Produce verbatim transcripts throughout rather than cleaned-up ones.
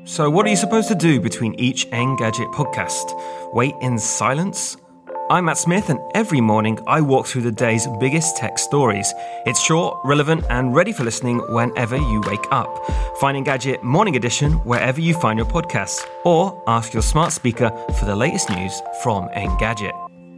So what are you supposed to do between each Engadget podcast? Wait in silence? I'm Matt Smith, and every morning I walk through the day's biggest tech stories. It's short, relevant, and ready for listening whenever you wake up. Find Engadget Morning Edition wherever you find your podcasts, or ask your smart speaker for the latest news from Engadget.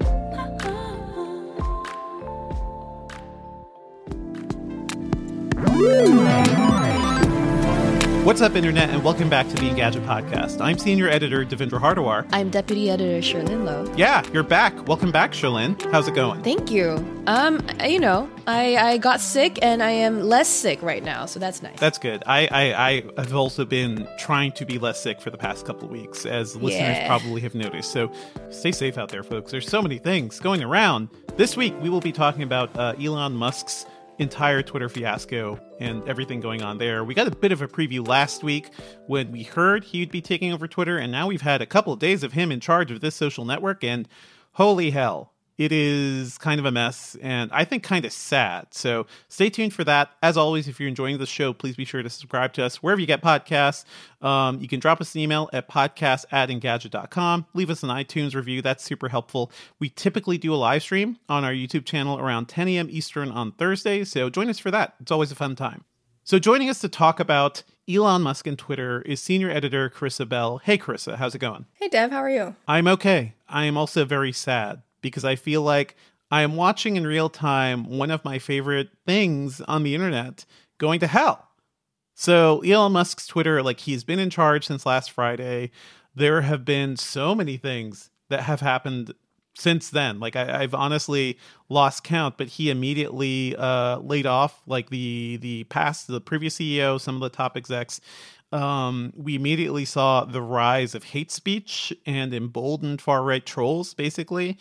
What's up, Internet, and welcome back to the Engadget Podcast. I'm Senior Editor Devendra Hardawar. I'm Deputy Editor Cherlynn Low. Yeah, you're back. Welcome back, Cherlynn. How's it going? Thank you. Um, you know, I, I got sick, and I am less sick right now, so that's nice. That's good. I, I, I have also been trying to be less sick for the past couple of weeks, as listeners Yeah. probably have noticed. So stay safe out there, folks. There's so many things going around. This week, we will be talking about uh, Elon Musk's entire Twitter fiasco and everything going on there. We got a bit of a preview last week when we heard he would be taking over Twitter, and now we've had a couple of days of him in charge of this social network, and holy hell, it is kind of a mess, and I think kind of sad. So stay tuned for that. As always, if you're enjoying the show, please be sure to subscribe to us wherever you get podcasts. Um, you can drop us an email at podcast at engadget dot com. Leave us an iTunes review. That's super helpful. We typically do a live stream on our YouTube channel around ten a.m. Eastern on Thursday, so join us for that. It's always a fun time. So joining us to talk about Elon Musk and Twitter is senior editor Carissa Bell. Hey, Carissa, how's it going? Hey, Dev, how are you? I'm okay. I am also very sad because I feel like I am watching in real time one of my favorite things on the internet going to hell. So Elon Musk's Twitter, like, he's been in charge since last Friday. There have been so many things that have happened since then. Like, I, I've honestly lost count, but he immediately uh, laid off like the the past, the previous C E O, some of the top execs. Um, we immediately saw the rise of hate speech and emboldened far-right trolls, basically.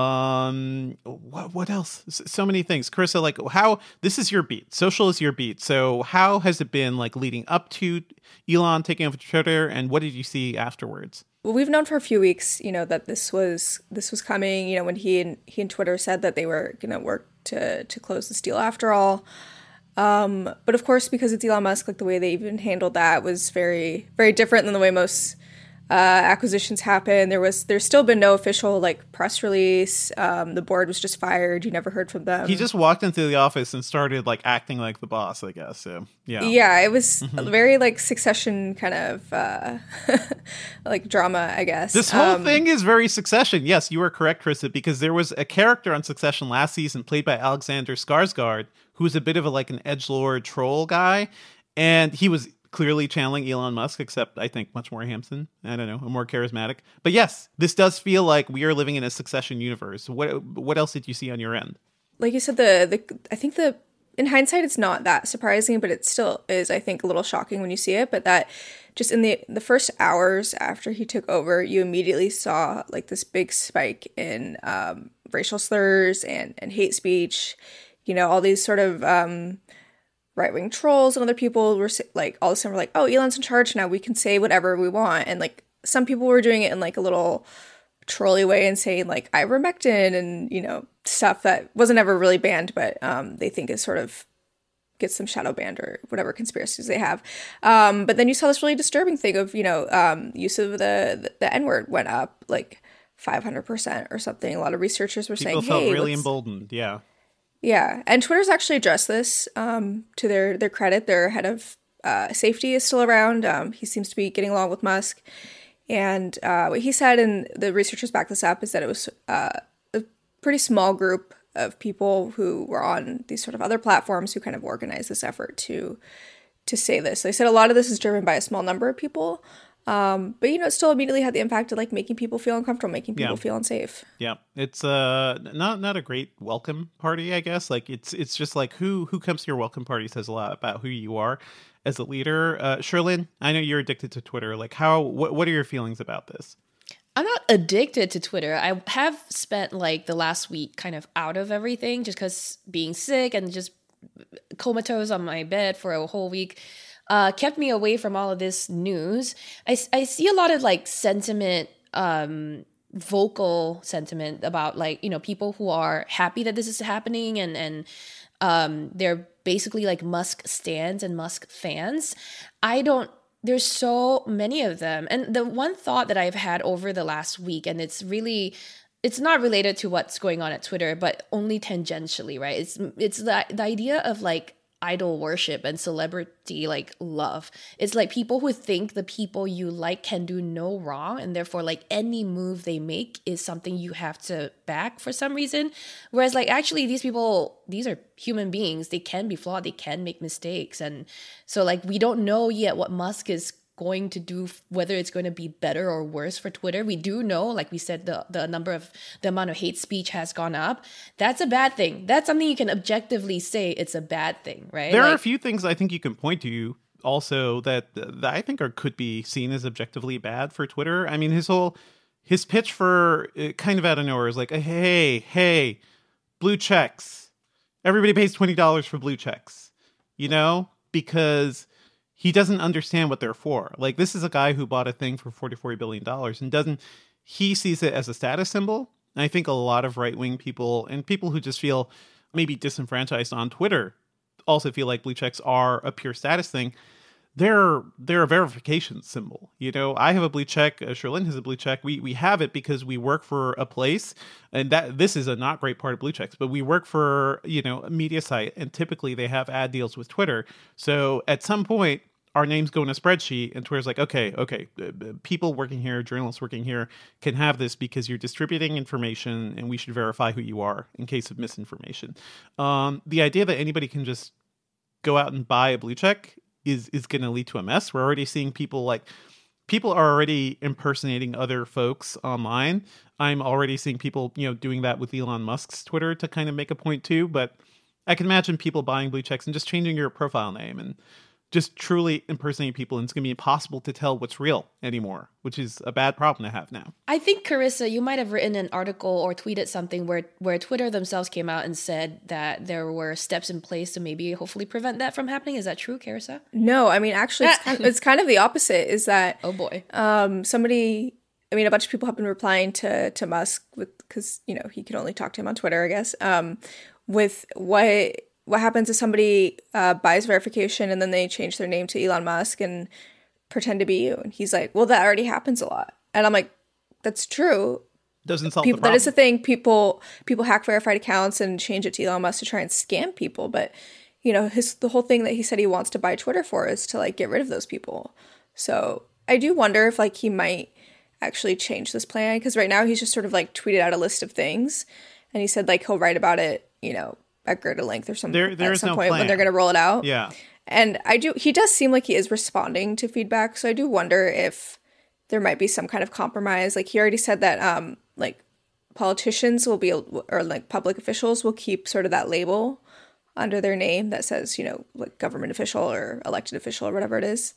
Um, what, what else? So many things. Carissa, like, how, this is your beat. Social is your beat. So how has it been, like, leading up to Elon taking over Twitter, and what did you see afterwards? Well, we've known for a few weeks, you know, that this was this was coming. You know, when he and he and Twitter said that they were going to work to to close this deal after all. Um, but of course, because it's Elon Musk, like, the way they even handled that was very, very different than the way most uh, acquisitions happen. There was, there's still been no official, like, press release. Um, the board was just fired. You never heard from them. He just walked into the office and started, like, acting like the boss, I guess. So yeah, yeah, it was very, like, Succession kind of uh, like drama, I guess. This whole um, thing is very Succession. Yes, you are correct, Carissa, because there was a character on Succession last season played by Alexander Skarsgård, who's a bit of a like an edgelord troll guy, and he was clearly channeling Elon Musk, except I think much more handsome. I don't know, more charismatic. But yes, this does feel like we are living in a Succession universe. What what else did you see on your end? Like you said, the the I think the in hindsight it's not that surprising, but it still is, I think, a little shocking when you see it. But that just in the the first hours after he took over, you immediately saw like this big spike in um, racial slurs and and hate speech. You know, all these sort of um, right-wing trolls and other people were like, all of a sudden were like, oh, Elon's in charge now, we can say whatever we want. And like some people were doing it in like a little trolly way and saying like ivermectin and, you know, stuff that wasn't ever really banned, but um, they think is sort of gets them shadow banned or whatever conspiracies they have. Um, but then you saw this really disturbing thing of, you know, um, use of the, the N-word went up like five hundred percent or something. A lot of researchers were People saying, felt hey, really let's... emboldened. Yeah. Yeah, and Twitter's actually addressed this um, to their, their credit. Their head of uh, safety is still around. Um, he seems to be getting along with Musk. And uh, what he said, and the researchers back this up, is that it was uh, a pretty small group of people who were on these sort of other platforms who kind of organized this effort to to say this. They said a lot of this is driven by a small number of people. Um, but, you know, it still immediately had the impact of, like, making people feel uncomfortable, making people Yeah. feel unsafe. Yeah, it's uh not not a great welcome party, I guess. Like it's it's just like who who comes to your welcome party says a lot about who you are as a leader. Uh, Cherlynn, I know you're addicted to Twitter. Like how what what are your feelings about this? I'm not addicted to Twitter. I have spent like the last week kind of out of everything just because being sick and just comatose on my bed for a whole week uh, kept me away from all of this news. I, I see a lot of like sentiment, um, vocal sentiment about like, you know, people who are happy that this is happening and, and um, they're basically like Musk stans and Musk fans. I don't there's so many of them. And the one thought that I've had over the last week, and it's really, it's not related to what's going on at Twitter, but only tangentially, right? It's it's the, the idea of like idol worship and celebrity like love. It's like people who think the people you like can do no wrong, and therefore like any move they make is something you have to back for some reason. Whereas like actually these people, these are human beings. They can be flawed. They can make mistakes. And so like we don't know yet what Musk is going to do, whether it's going to be better or worse for Twitter. We do know, like we said, the the number of the amount of hate speech has gone up. That's a bad thing. That's something you can objectively say it's a bad thing, right? There like, are a few things I think you can point to also that, that I think are could be seen as objectively bad for Twitter. I mean, his whole his pitch for uh, kind of out of nowhere is like, hey, hey, blue checks. Everybody pays twenty dollars for blue checks, you know, because he doesn't understand what they're for. Like, this is a guy who bought a thing for forty-four billion dollars and doesn't, he sees it as a status symbol. And I think a lot of right-wing people and people who just feel maybe disenfranchised on Twitter also feel like blue checks are a pure status thing. They're, they're a verification symbol. You know, I have a blue check. Uh, Sherlyn has a blue check. We we have it because we work for a place, and that this is a not great part of blue checks, but we work for, you know, a media site, and typically they have ad deals with Twitter. So at some point, our names go in a spreadsheet, and Twitter's like, okay, okay, uh, people working here, journalists working here can have this because you're distributing information, and we should verify who you are in case of misinformation. Um, the idea that anybody can just go out and buy a blue check is is going to lead to a mess. We're already seeing people like people are already impersonating other folks online. I'm already seeing people, you know, doing that with Elon Musk's Twitter to kind of make a point too. But I can imagine people buying blue checks and just changing your profile name and just truly impersonating people, and it's going to be impossible to tell what's real anymore, which is a bad problem to have now. I think, Carissa, you might have written an article or tweeted something where, where Twitter themselves came out and said that there were steps in place to maybe hopefully prevent that from happening. Is that true, Carissa? No, I mean, actually, it's kind of, it's kind of the opposite, is that oh boy, um, somebody, I mean, a bunch of people have been replying to, to Musk with, because, you know, he can only talk to him on Twitter, I guess, um, with what... What happens if somebody uh, buys verification and then they change their name to Elon Musk and pretend to be you? And he's like, well, that already happens a lot. And I'm like, that's true. Doesn't solve people, the problem. That is the thing. People people hack verified accounts and change it to Elon Musk to try and scam people. But, you know, his the whole thing that he said he wants to buy Twitter for is to, like, get rid of those people. So I do wonder if, like, he might actually change this plan. Because right now he's just sort of, like, tweeted out a list of things. And he said, like, he'll write about it, you know, at greater length or something there, there at some no point plan. when they're going to roll it out. Yeah. And I do, he does seem like he is responding to feedback. So I do wonder if there might be some kind of compromise. Like, he already said that, um, like, politicians will be, or like public officials will keep sort of that label under their name that says, you know, like government official or elected official or whatever it is.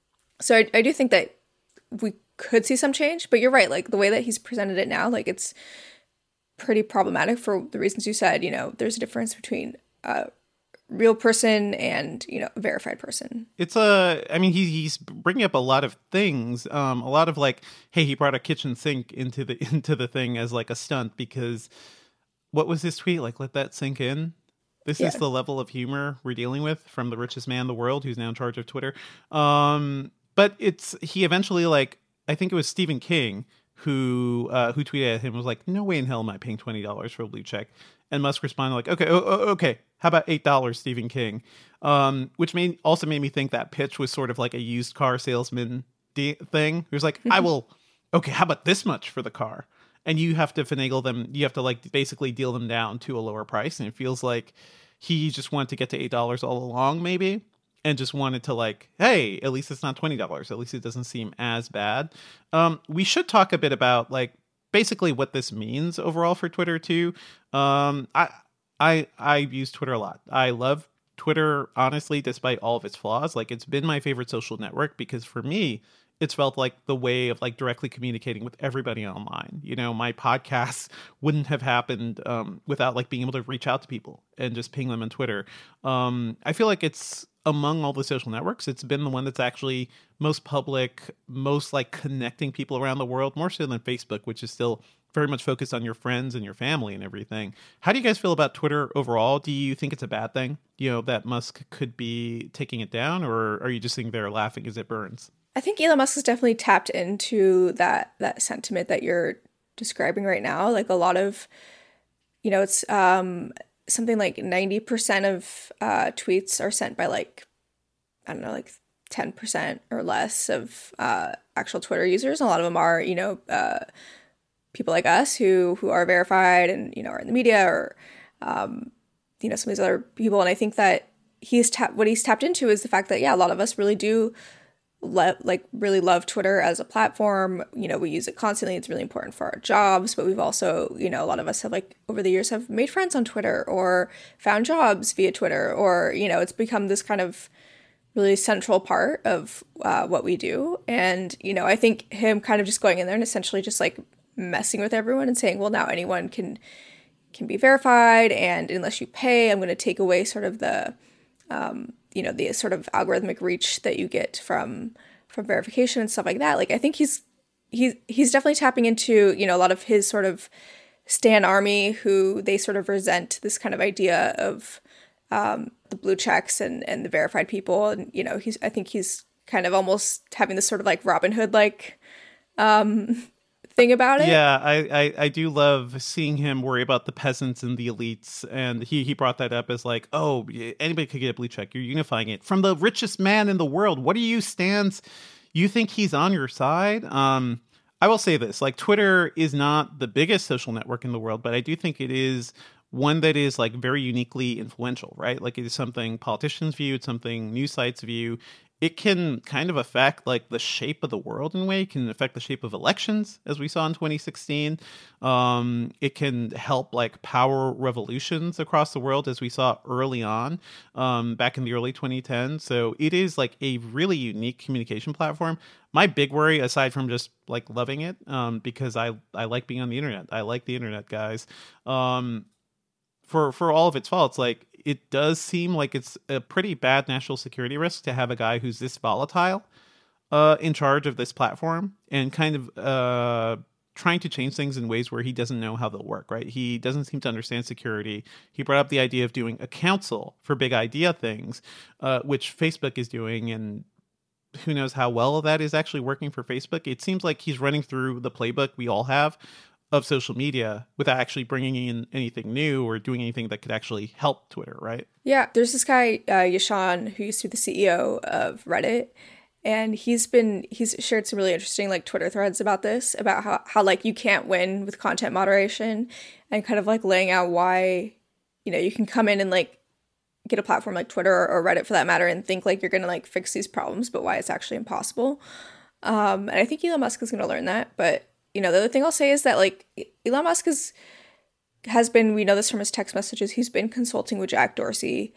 So I, I do think that we could see some change, but you're right. Like, the way that he's presented it now, like, it's pretty problematic for the reasons you said. You know, there's a difference between a real person and, you know, a verified person. It's a, I mean, he, he's bringing up a lot of things, um, a lot of like, hey, he brought a kitchen sink into the into the thing as like a stunt because what was his tweet? Like, let that sink in. This yeah. is the level of humor we're dealing with from the richest man in the world who's now in charge of Twitter. Um, but it's, he eventually, like, I think it was Stephen King who uh, who tweeted at him, was like, no way in hell am I paying twenty dollars for a blue check. And Musk responded like, okay, oh, oh, okay, how about eight dollars, Stephen King? Um, which made also made me think that pitch was sort of like a used car salesman de- thing. He was like, I will, okay, how about this much for the car? And you have to finagle them, you have to like basically deal them down to a lower price. And it feels like he just wanted to get to eight dollars all along, maybe. And just wanted to like, hey, at least it's not twenty dollars. At least it doesn't seem as bad. Um, we should talk a bit about like basically what this means overall for Twitter too. Um, I I I use Twitter a lot. I love Twitter, honestly, despite all of its flaws. Like, it's been my favorite social network because for me, it's felt like the way of like directly communicating with everybody online. You know, my podcasts wouldn't have happened um, without like being able to reach out to people and just ping them on Twitter. Um, I feel like it's among all the social networks, it's been the one that's actually most public, most like connecting people around the world, more so than Facebook, which is still very much focused on your friends and your family and everything. How do you guys feel about Twitter overall? Do you think it's a bad thing, you know, that Musk could be taking it down, or are you just sitting there laughing as it burns? I think Elon Musk has definitely tapped into that that sentiment that you're describing right now. Like a lot of, you know, it's um, something like ninety percent of uh, tweets are sent by like, I don't know, like ten percent or less of uh, actual Twitter users. And a lot of them are, you know, uh, people like us who who are verified and, you know, are in the media or, um, you know, some of these other people. And I think that he's ta- what he's tapped into is the fact that, yeah, a lot of us really do le- like really love Twitter as a platform. You know, we use it constantly. It's really important for our jobs, but we've also, you know, a lot of us have like over the years have made friends on Twitter or found jobs via Twitter, or, you know, it's become this kind of really central part of uh, what we do. And, you know, I think him kind of just going in there and essentially just like messing with everyone and saying, well, now anyone can can be verified, and unless you pay, I'm going to take away sort of the um, you know, the sort of algorithmic reach that you get from from verification and stuff like that. Like, I think he's he's he's definitely tapping into, you know, a lot of his sort of Stan army, who they sort of resent this kind of idea of um, the blue checks and and the verified people. And, you know, he's I think he's kind of almost having this sort of like Robin Hood like um thing about it. Yeah, I, I, I do love seeing him worry about the peasants and the elites. And he, he brought that up as like, oh, anybody could get a blue check. You're unifying it. From the richest man in the world, what do you stands? You think he's on your side? Um, I will say this, like, Twitter is not the biggest social network in the world, but I do think it is one that is like very uniquely influential, right? Like, it is something politicians view, it's something news sites view. It can kind of affect like the shape of the world in a way. It can affect the shape of elections, as we saw in twenty sixteen. Um, it can help like power revolutions across the world, as we saw early on um, back in the early twenty tens. So it is like a really unique communication platform. My big worry, aside from just like loving it, um, because I, I like being on the internet. I like the internet, guys. Um, for for all of its faults, like, it does seem like it's a pretty bad national security risk to have a guy who's this volatile uh, in charge of this platform and kind of uh, trying to change things in ways where he doesn't know how they'll work, right? He doesn't seem to understand security. He brought up the idea of doing a council for big idea things, uh, which Facebook is doing, and who knows how well that is actually working for Facebook. It seems like he's running through the playbook we all have of social media without actually bringing in anything new or doing anything that could actually help Twitter, right? Yeah, there's this guy, uh, Yashan, who used to be the C E O of Reddit, and he's been, he's shared some really interesting, like, Twitter threads about this, about how, how, like, you can't win with content moderation, and kind of, like, laying out why, you know, you can come in and, like, get a platform like Twitter or, or Reddit, for that matter, and think, like, you're going to, like, fix these problems, but why it's actually impossible. Um, and I think Elon Musk is going to learn that, but you know, the other thing I'll say is that, like, Elon Musk is, has been, we know this from his text messages, he's been consulting with Jack Dorsey.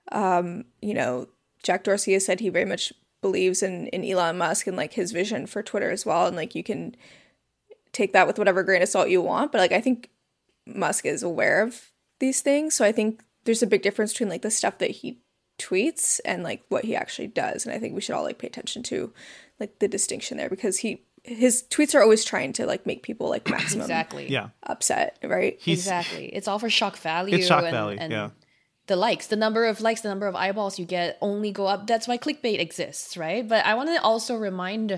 Um, you know, Jack Dorsey has said he very much believes in, in Elon Musk and, like, his vision for Twitter as well. And, like, you can take that with whatever grain of salt you want. But, like, I think Musk is aware of these things. So I think there's a big difference between, like, the stuff that he tweets and, like, what he actually does. And I think we should all, like, pay attention to, like, the distinction there, because he, his tweets are always trying to, like, make people, like, maximum exactly yeah upset, right? He's, exactly. It's all for shock value. It's shock and, value, and yeah. The likes, the number of likes, the number of eyeballs you get only go up. That's why clickbait exists, right? But I want to also remind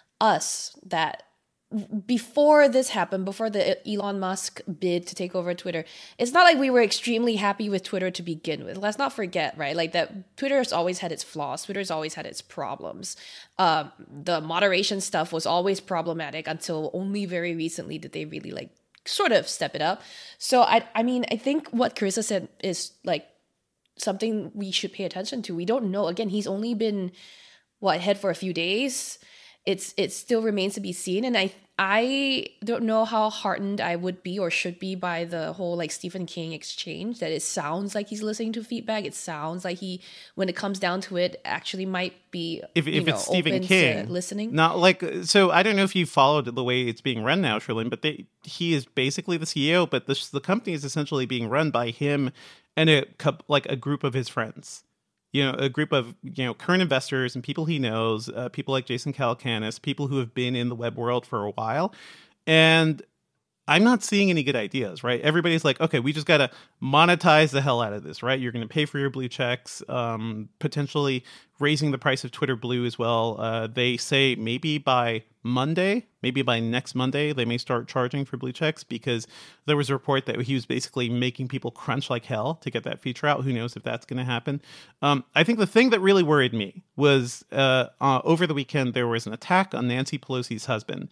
us that before this happened, before the Elon Musk bid to take over Twitter, it's not like we were extremely happy with Twitter to begin with. Let's not forget, right? Like, that Twitter has always had its flaws. Twitter's always had its problems. Um, the moderation stuff was always problematic until only very recently did they really, like, sort of step it up. So, I, I mean, I think what Carissa said is, like, something we should pay attention to. We don't know. Again, he's only been, what, head for a few days. It's it still remains to be seen, and I I don't know how heartened I would be or should be by the whole, like, Stephen King exchange. That it sounds like he's listening to feedback. It sounds like he, when it comes down to it, actually might be if if know, it's Stephen open King to listening. Not like, so I don't know if you followed the way it's being run now, Sherlyn, but they, he is basically the C E O, but this, the company is essentially being run by him and a like a group of his friends. You know, a group of, you know, current investors and people he knows, uh, people like Jason Calacanis, people who have been in the web world for a while. And I'm not seeing any good ideas, right? Everybody's like, okay, we just got to monetize the hell out of this, right? You're going to pay for your blue checks, um, potentially raising the price of Twitter Blue as well. Uh, they say maybe by Monday, maybe by next Monday, they may start charging for blue checks, because there was a report that he was basically making people crunch like hell to get that feature out. Who knows if that's going to happen? Um, I think the thing that really worried me was uh, uh, over the weekend, there was an attack on Nancy Pelosi's husband.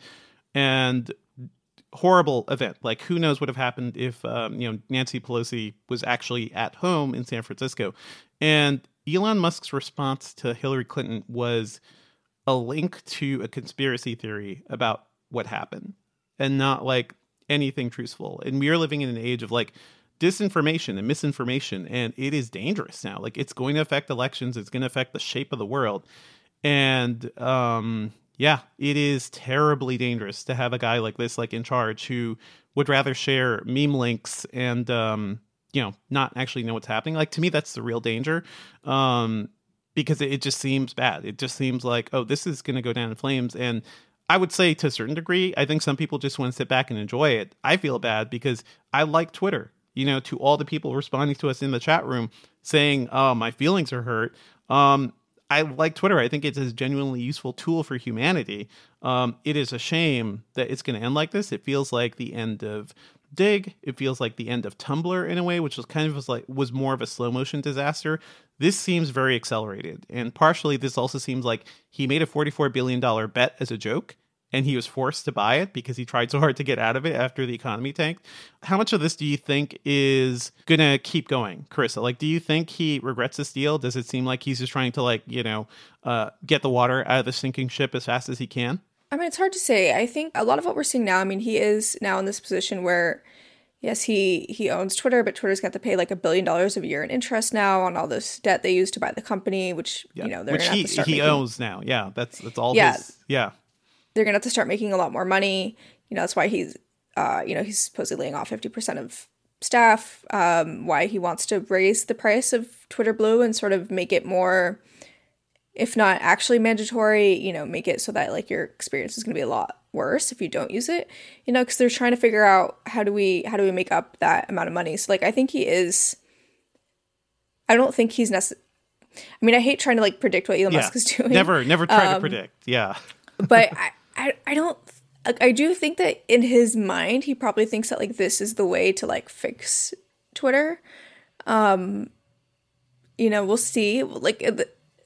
And horrible event. Like, who knows what would have happened if, um, you know, Nancy Pelosi was actually at home in San Francisco. And Elon Musk's response to Hillary Clinton was a link to a conspiracy theory about what happened, and not like anything truthful. And we are living in an age of like disinformation and misinformation, and it is dangerous now. Like, it's going to affect elections. It's going to affect the shape of the world. And, um, yeah, it is terribly dangerous to have a guy like this, like in charge, who would rather share meme links and, um, you know, not actually know what's happening. Like, to me, that's the real danger, um, because it, it just seems bad. It just seems like, oh, this is going to go down in flames. And I would say to a certain degree, I think some people just want to sit back and enjoy it. I feel bad because I like Twitter. You know, to all the people responding to us in the chat room saying, oh, my feelings are hurt. Um, I like Twitter. I think it's a genuinely useful tool for humanity. Um, it is a shame that it's going to end like this. It feels like the end of Dig. It feels like the end of Tumblr in a way, which was kind of was like was more of a slow motion disaster. This seems very accelerated, and partially this also seems like he made a forty-four billion dollars bet as a joke, and he was forced to buy it because he tried so hard to get out of it after the economy tanked. How much of this do you think is going to keep going, Carissa? Like, do you think he regrets this deal? Does it seem like he's just trying to, like, you know, uh, get the water out of the sinking ship as fast as he can? I mean, it's hard to say. I think a lot of what we're seeing now, I mean, he is now in this position where, yes, he, he owns Twitter, but Twitter's got to pay like a billion dollars a year in interest now on all this debt they used to buy the company, which, yeah. you know, they're which going to he, have to start he making. owns now. Yeah, that's that's all yeah. his. Yeah. They're going to have to start making a lot more money. You know, that's why he's, uh, you know, he's supposedly laying off fifty percent of staff, um, why he wants to raise the price of Twitter Blue and sort of make it more, if not actually mandatory, you know, make it so that like your experience is going to be a lot worse if you don't use it, you know, because they're trying to figure out how do we, how do we make up that amount of money. So like, I think he is, I don't think he's necessarily, I mean, I hate trying to like predict what Elon yeah. Musk is doing. Never, never try um, to predict. Yeah. But I, I, I don't, I do think that in his mind, he probably thinks that like this is the way to like fix Twitter. Um, you know, we'll see. Like, I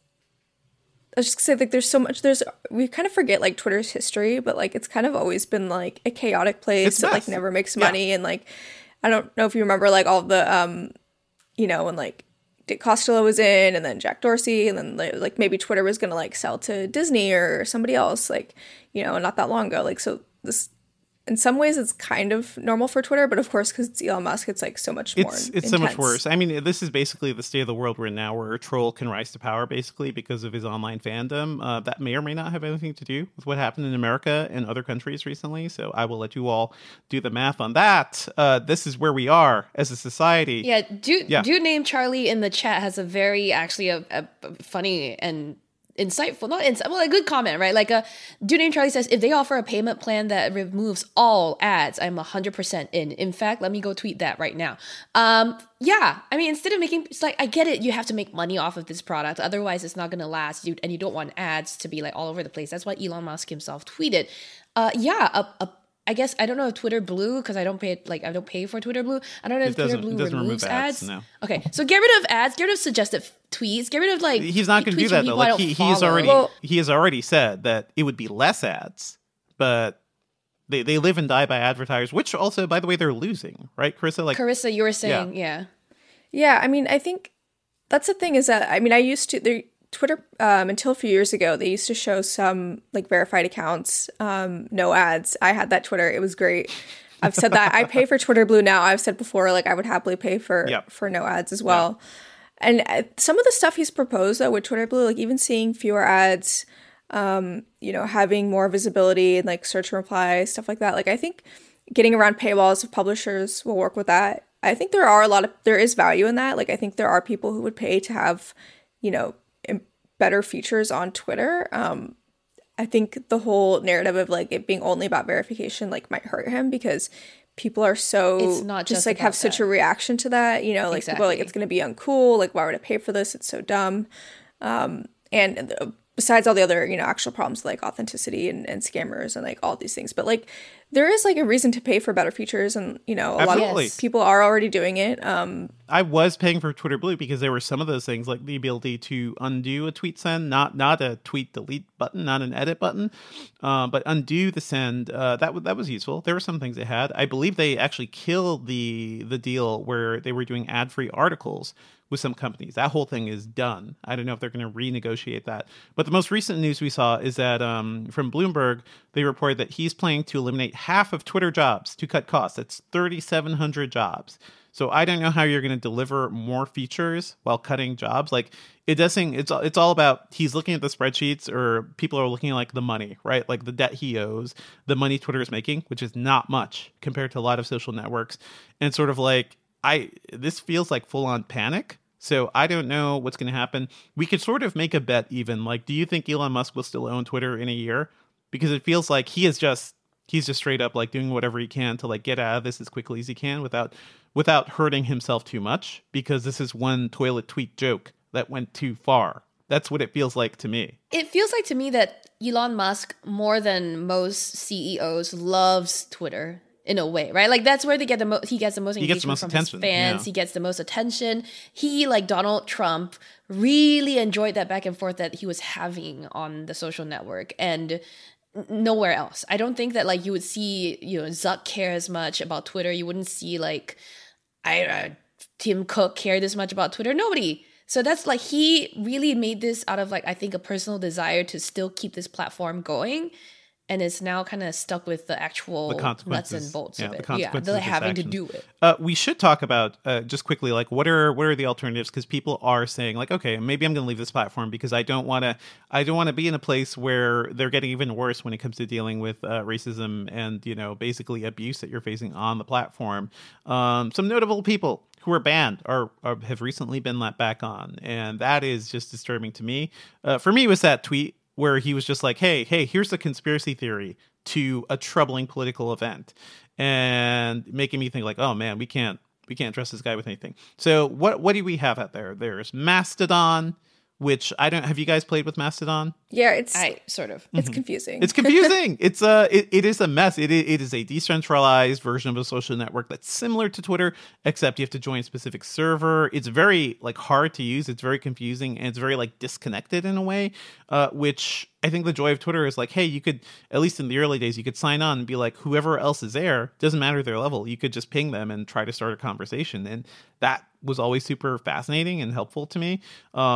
was just gonna say, like, there's so much, there's, we kind of forget like Twitter's history, but like, it's kind of always been like a chaotic place it's that best. like never makes Yeah. money. And like, I don't know if you remember like all the, um, you know, when like Dick Costolo was in, and then Jack Dorsey, and then like maybe Twitter was gonna like sell to Disney or somebody else, like, you know, not that long ago. Like, so this, in some ways, it's kind of normal for Twitter, but of course, because it's Elon Musk, it's like so much more. It's it's intense. so much worse. I mean, this is basically the state of the world we're in now, where a troll can rise to power basically because of his online fandom. Uh, that may or may not have anything to do with what happened in America and other countries recently. So I will let you all do the math on that. Uh, this is where we are as a society. Yeah, dude, Yeah. dude named Charlie in the chat has a very actually a, a funny and insightful, not insight, well, a good comment, right? Like a dude named Charlie says, if they offer a payment plan that removes all ads, I'm one hundred percent in. In fact, let me go tweet that right now. Um, yeah, I mean, instead of making, it's like, I get it, you have to make money off of this product, otherwise it's not going to last, you, and you don't want ads to be like all over the place. That's why Elon Musk himself tweeted. Uh, yeah, a, a I guess I don't know if Twitter Blue, because I don't pay like I don't pay for Twitter Blue. I don't know It if Twitter doesn't- Blue it doesn't removes remove ads, ads. no. Okay, so get rid of ads, get rid of suggested tweets, get rid of like He's not going to tweets do that from though. people I Like don't he, he's follow. already Well- he has already said that it would be less ads, but they they live and die by advertisers, which also, by the way, they're losing, right, Carissa? Like Carissa, you were saying, yeah. Yeah, I mean, I think that's the thing is that, I mean, I used to, there, Twitter, um, until a few years ago, they used to show some like verified accounts, um, no ads. I had that Twitter. It was great. I've said that. I pay for Twitter Blue now. I've said before, like I would happily pay for, Yep. for no ads as well. And uh, some of the stuff he's proposed though with Twitter Blue, like even seeing fewer ads, um, you know, having more visibility and like search and reply, stuff like that. Like I think getting around paywalls of publishers will work with that. I think there are a lot of, there is value in that. Like I think there are people who would pay to have, you know, im- better features on Twitter. Um, I think the whole narrative of like it being only about verification like might hurt him because people are so It's not just, just like have about such that. a reaction to that. You know, like people are like, Exactly. it's going to be uncool. Like, why would I pay for this? It's so dumb. Um, and uh, besides all the other, you know, actual problems like authenticity and, and scammers and like all these things, but like there is like a reason to pay for better features, and you know, a Absolutely. lot of people are already doing it. Um, I was paying for Twitter Blue because there were some of those things like the ability to undo a tweet send, not not a tweet delete button, not an edit button, uh, but undo the send. Uh, that w- that was useful. There were some things they had. I believe they actually killed the the deal where they were doing ad free articles with some companies. That whole thing is done. I don't know if they're going to renegotiate that. But the most recent news we saw is that um, from Bloomberg, they reported that he's planning to eliminate half of Twitter jobs to cut costs. That's thirty-seven hundred jobs. So I don't know how you're going to deliver more features while cutting jobs. Like it doesn't, it's, it's all about, he's looking at the spreadsheets, or people are looking at like the money, right? Like the debt he owes, the money Twitter is making, which is not much compared to a lot of social networks. And sort of like, I, this feels like full on panic. So I don't know what's going to happen. We could sort of make a bet even, like, do you think Elon Musk will still own Twitter in a year? Because it feels like he is just, he's just straight up like doing whatever he can to like get out of this as quickly as he can without without hurting himself too much, because this is one toilet tweet joke that went too far. That's what it feels like to me. It feels like to me that Elon Musk, more than most C E Os, loves Twitter in a way, right? Like that's where they get the most. He gets the most He gets the engagement most from attention, his fans. yeah. He gets the most attention. He, like Donald Trump, really enjoyed that back and forth that he was having on the social network, and nowhere else. I don't think that like you would see, you know, Zuck care as much about Twitter. You wouldn't see like I uh, Tim Cook care this much about Twitter. Nobody. So that's like he really made this out of like I think a personal desire to still keep this platform going, and it's now kind of stuck with the actual The nuts consequences. and bolts Yeah, of the it. Yeah, consequences they're of his having to actions. do it. Uh, we should talk about uh, just quickly, like what are what are the alternatives? Because people are saying, like, okay, maybe I'm going to leave this platform because I don't want to. I don't want to be in a place where they're getting even worse when it comes to dealing with uh, racism and you know basically abuse that you're facing on the platform. Um, some notable people who are banned are, are have recently been let back on, and that is just disturbing to me. Uh, for me, it was that tweet where he was just like, "Hey, hey, here's a conspiracy theory to a troubling political event," and making me think like, oh man, we can't we can't trust this guy with anything. So what what do we have out there? There's Mastodon, which I don't have you guys played with Mastodon? yeah, it's I sort of. it's confusing. It's confusing. it's a it, it is a mess. It it is a decentralized version of a social network that's similar to Twitter, except you have to join a specific server. It's very like hard to use. It's very confusing, and it's very like disconnected in a way. Uh, which I think the joy of Twitter is like, hey, you could at least in the early days, you could sign on and be like, whoever else is there, doesn't matter their level. You could just ping them and try to start a conversation, and that was always super fascinating and helpful to me.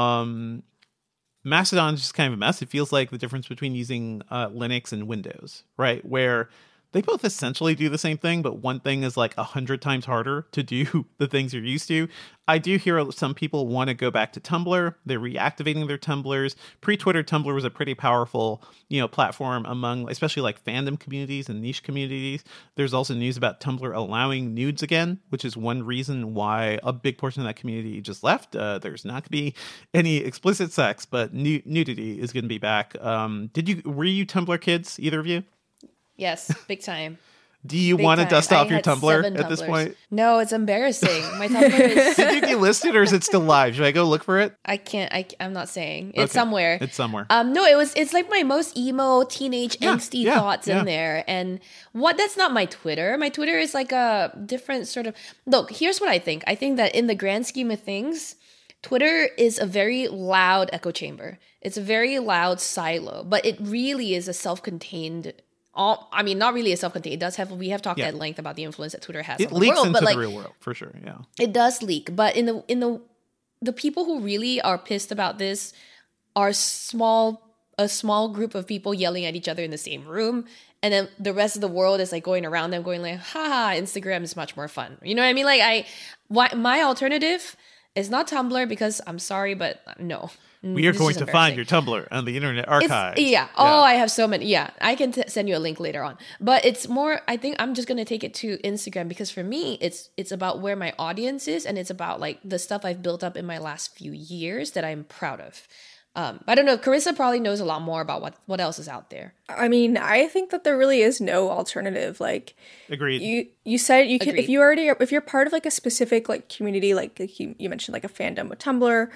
Um, Mastodon is just kind of a mess. It feels like the difference between using uh, Linux and Windows, right? Where they both essentially do the same thing, but one thing is like a hundred times harder to do the things you're used to. I do hear some people want to go back to Tumblr. They're reactivating their Tumblrs. Pre-Twitter, Tumblr was a pretty powerful, you know, platform among especially like fandom communities and niche communities. There's also news about Tumblr allowing nudes again, which is one reason why a big portion of that community just left. Uh, there's not going to be any explicit sex, but nu- nudity is going to be back. Um, did you were you Tumblr kids, either of you? Yes, big time. Do you Big want to time. dust I off your had Tumblr seven at this Tumblrs. point? No, it's embarrassing. My Tumblr is. Did you delist it, or is it still live? Should I go look for it? I can't. I, I'm not saying it's Okay. somewhere. It's somewhere. Um, no, it was. It's like my most emo teenage Yeah, angsty yeah, thoughts yeah. in there, and what? That's not my Twitter. My Twitter is like a different sort of. Look, here's what I think. I think that in the grand scheme of things, Twitter is a very loud echo chamber. It's a very loud silo, but it really is a self-contained. All, I mean, not really a self-contained. It does have. We have talked Yeah. at length about the influence that Twitter has It on the leaks world, into but like the real world for sure. Yeah. it does leak. But in the in the the people who really are pissed about this are small a small group of people yelling at each other in the same room, and then the rest of the world is like going around them, going like, "Haha, Instagram is much more fun." You know what I mean? Like I, why, my alternative is not Tumblr because I'm sorry, but no. We are This going is to find embarrassing. your Tumblr on the Internet It's- Archive. yeah. Oh, I have so many. Yeah. I can t- send you a link later on. But it's more, I think I'm just going to take it to Instagram because for me, it's it's about where my audience is and it's about like the stuff I've built up in my last few years that I'm proud of. Um, I don't know. Carissa probably knows a lot more about what, what else is out there. I mean, I think that there really is no alternative. Like, agreed. You you said you can Agreed. if you already if you're part of like a specific like community, like, like you, you mentioned like a fandom with Tumblr or,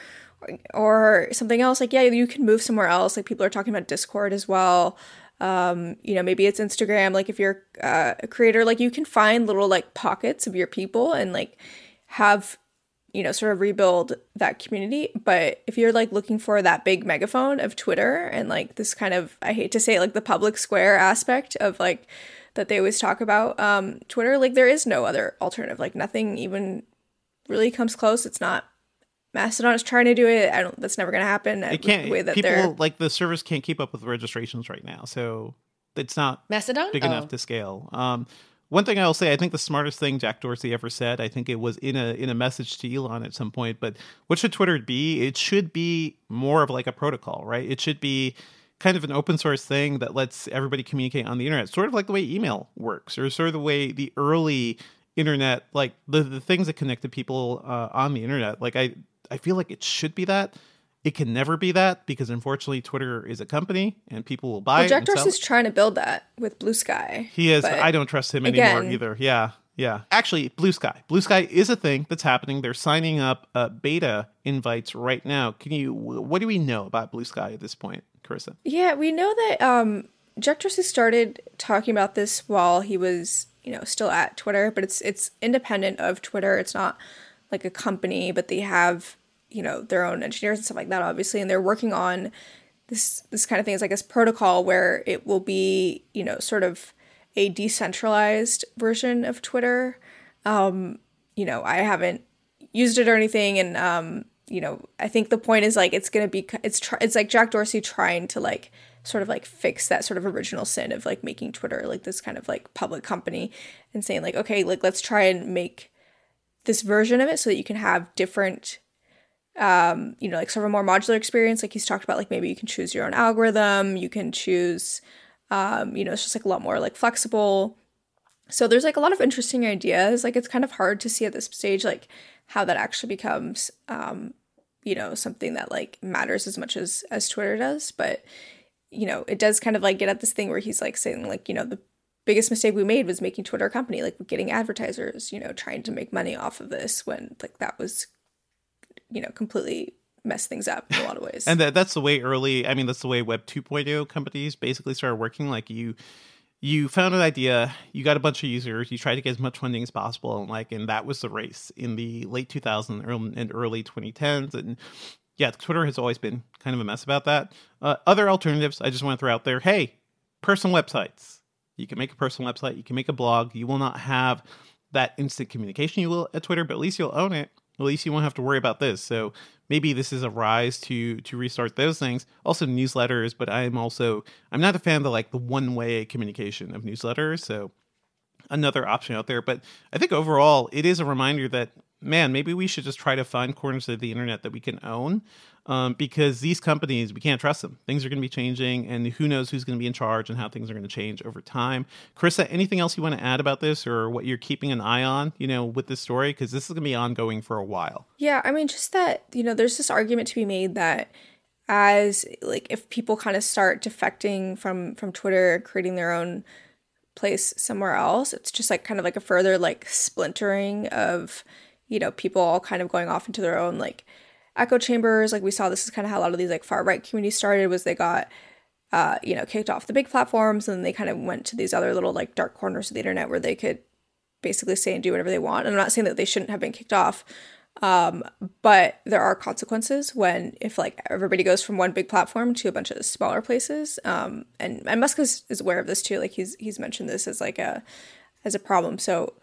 or something else. Like, yeah, you can move somewhere else. Like, people are talking about Discord as well. Um, you know, maybe it's Instagram. Like, if you're uh, a creator, like you can find little like pockets of your people and like have, you know, sort of rebuild that community. But if you're like looking for that big megaphone of Twitter and like this kind of, I hate to say it, like the public square aspect of like that they always talk about um, Twitter, like there is no other alternative. Like nothing even really comes close. It's not, Mastodon is trying to do it. I don't, that's never going to happen. It can't, the way that people, they're... like the servers can't keep up with registrations right now. So it's not Mastodon? big Oh. enough to scale. Um, One thing I will say, I think the smartest thing Jack Dorsey ever said, I think it was in a in a message to Elon at some point, but what should Twitter be? It should be more of like a protocol, right? It should be kind of an open source thing that lets everybody communicate on the internet, sort of like the way email works, or sort of the way the early internet, like the, the things that connected people uh, on the internet. Like I, I feel like it should be that. It can never be that because unfortunately Twitter is a company and people will buy well, it. Jack and sell Dorsey's it. trying to build that with Blue Sky. He is. but I don't trust him again- anymore either. Yeah. Yeah. Actually, Blue Sky. Blue Sky is a thing that's happening. They're signing up uh, beta invites right now. Can you, what do we know about Blue Sky at this point, Carissa? Yeah, we know that um, Jack Dorsey started talking about this while he was, you know, still at Twitter, but it's it's independent of Twitter. It's not like a company, but they have, you know, their own engineers and stuff like that, obviously, and they're working on this this kind of thing. It's like this protocol where it will be, you know, sort of a decentralized version of Twitter. Um, you know, I haven't used it or anything, and um, you know, I think the point is like it's gonna be it's tr- it's like Jack Dorsey trying to like sort of like fix that sort of original sin of like making Twitter like this kind of like public company and saying like, okay, like let's try and make this version of it so that you can have different um, you know, like sort of a more modular experience. Like he's talked about, like maybe you can choose your own algorithm, you can choose, um, you know, it's just like a lot more like flexible. So there's like a lot of interesting ideas. Like it's kind of hard to see at this stage, like how that actually becomes, um, you know, something that like matters as much as, as Twitter does. But, you know, it does kind of like get at this thing where he's like saying like, you know, the biggest mistake we made was making Twitter a company, like getting advertisers, you know, trying to make money off of this when like that was, you know, completely mess things up in a lot of ways. And that, that's the way early, I mean, that's the way Web two point oh companies basically started working. Like you, you found an idea, you got a bunch of users, you tried to get as much funding as possible. And like, and that was the race in the late two thousands and early twenty tens. And yeah, Twitter has always been kind of a mess about that. Uh, other alternatives, I just want to throw out there. Hey, personal websites. You can make a personal website. You can make a blog. You will not have that instant communication you will at Twitter, but at least you'll own it. At least you won't have to worry about this. So maybe this is a rise to to restart those things. Also newsletters, but I'm also, I'm not a fan of the, like the one-way communication of newsletters. So another option out there. But I think overall, it is a reminder that, man, maybe we should just try to find corners of the internet that we can own. Um, because these companies, we can't trust them. Things are going to be changing, and who knows who's going to be in charge and how things are going to change over time. Carissa, anything else you want to add about this, or what you're keeping an eye on, you know, with this story? Because this is going to be ongoing for a while. Yeah, I mean, just that, you know, there's this argument to be made that as, like, if people kind of start defecting from, from Twitter, creating their own place somewhere else, it's just, like, kind of like a further, like, splintering of, you know, people all kind of going off into their own, like, echo chambers. Like we saw, this is kind of how a lot of these like far right communities started, was they got uh you know kicked off the big platforms and they kind of went to these other little like dark corners of the internet where they could basically say and do whatever they want. And I'm not saying that they shouldn't have been kicked off, um but there are consequences when if like everybody goes from one big platform to a bunch of smaller places. um and, and Musk is, is aware of this too. Like he's he's mentioned this as like a as a problem. So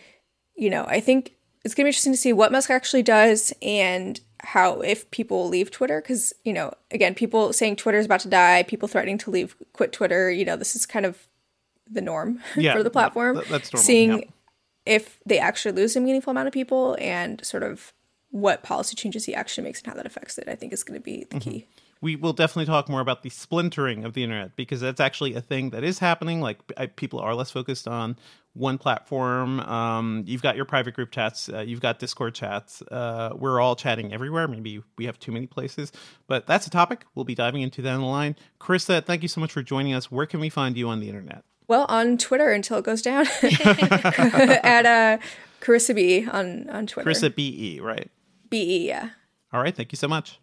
you know I think it's gonna be interesting to see what Musk actually does and how, if people leave Twitter, because, you know, again, people saying Twitter is about to die, people threatening to leave, quit Twitter, you know, this is kind of the norm Yeah, for the platform. that- that's normal, Seeing yeah. if they actually lose a meaningful amount of people and sort of what policy changes he actually makes and how that affects it, I think is going to be the key. we will definitely talk more about the splintering of the internet, because that's actually a thing that is happening. Like, I, people are less focused on one platform. Um, you've got your private group chats. Uh, you've got Discord chats. Uh, we're all chatting everywhere. Maybe we have too many places, but that's a topic we'll be diving into down the line. Carissa, thank you so much for joining us. Where can we find you on the internet? Well, on Twitter until it goes down. At uh, Carissa B on, on Twitter. Carissa B E, right? B E, yeah. All right. Thank you so much.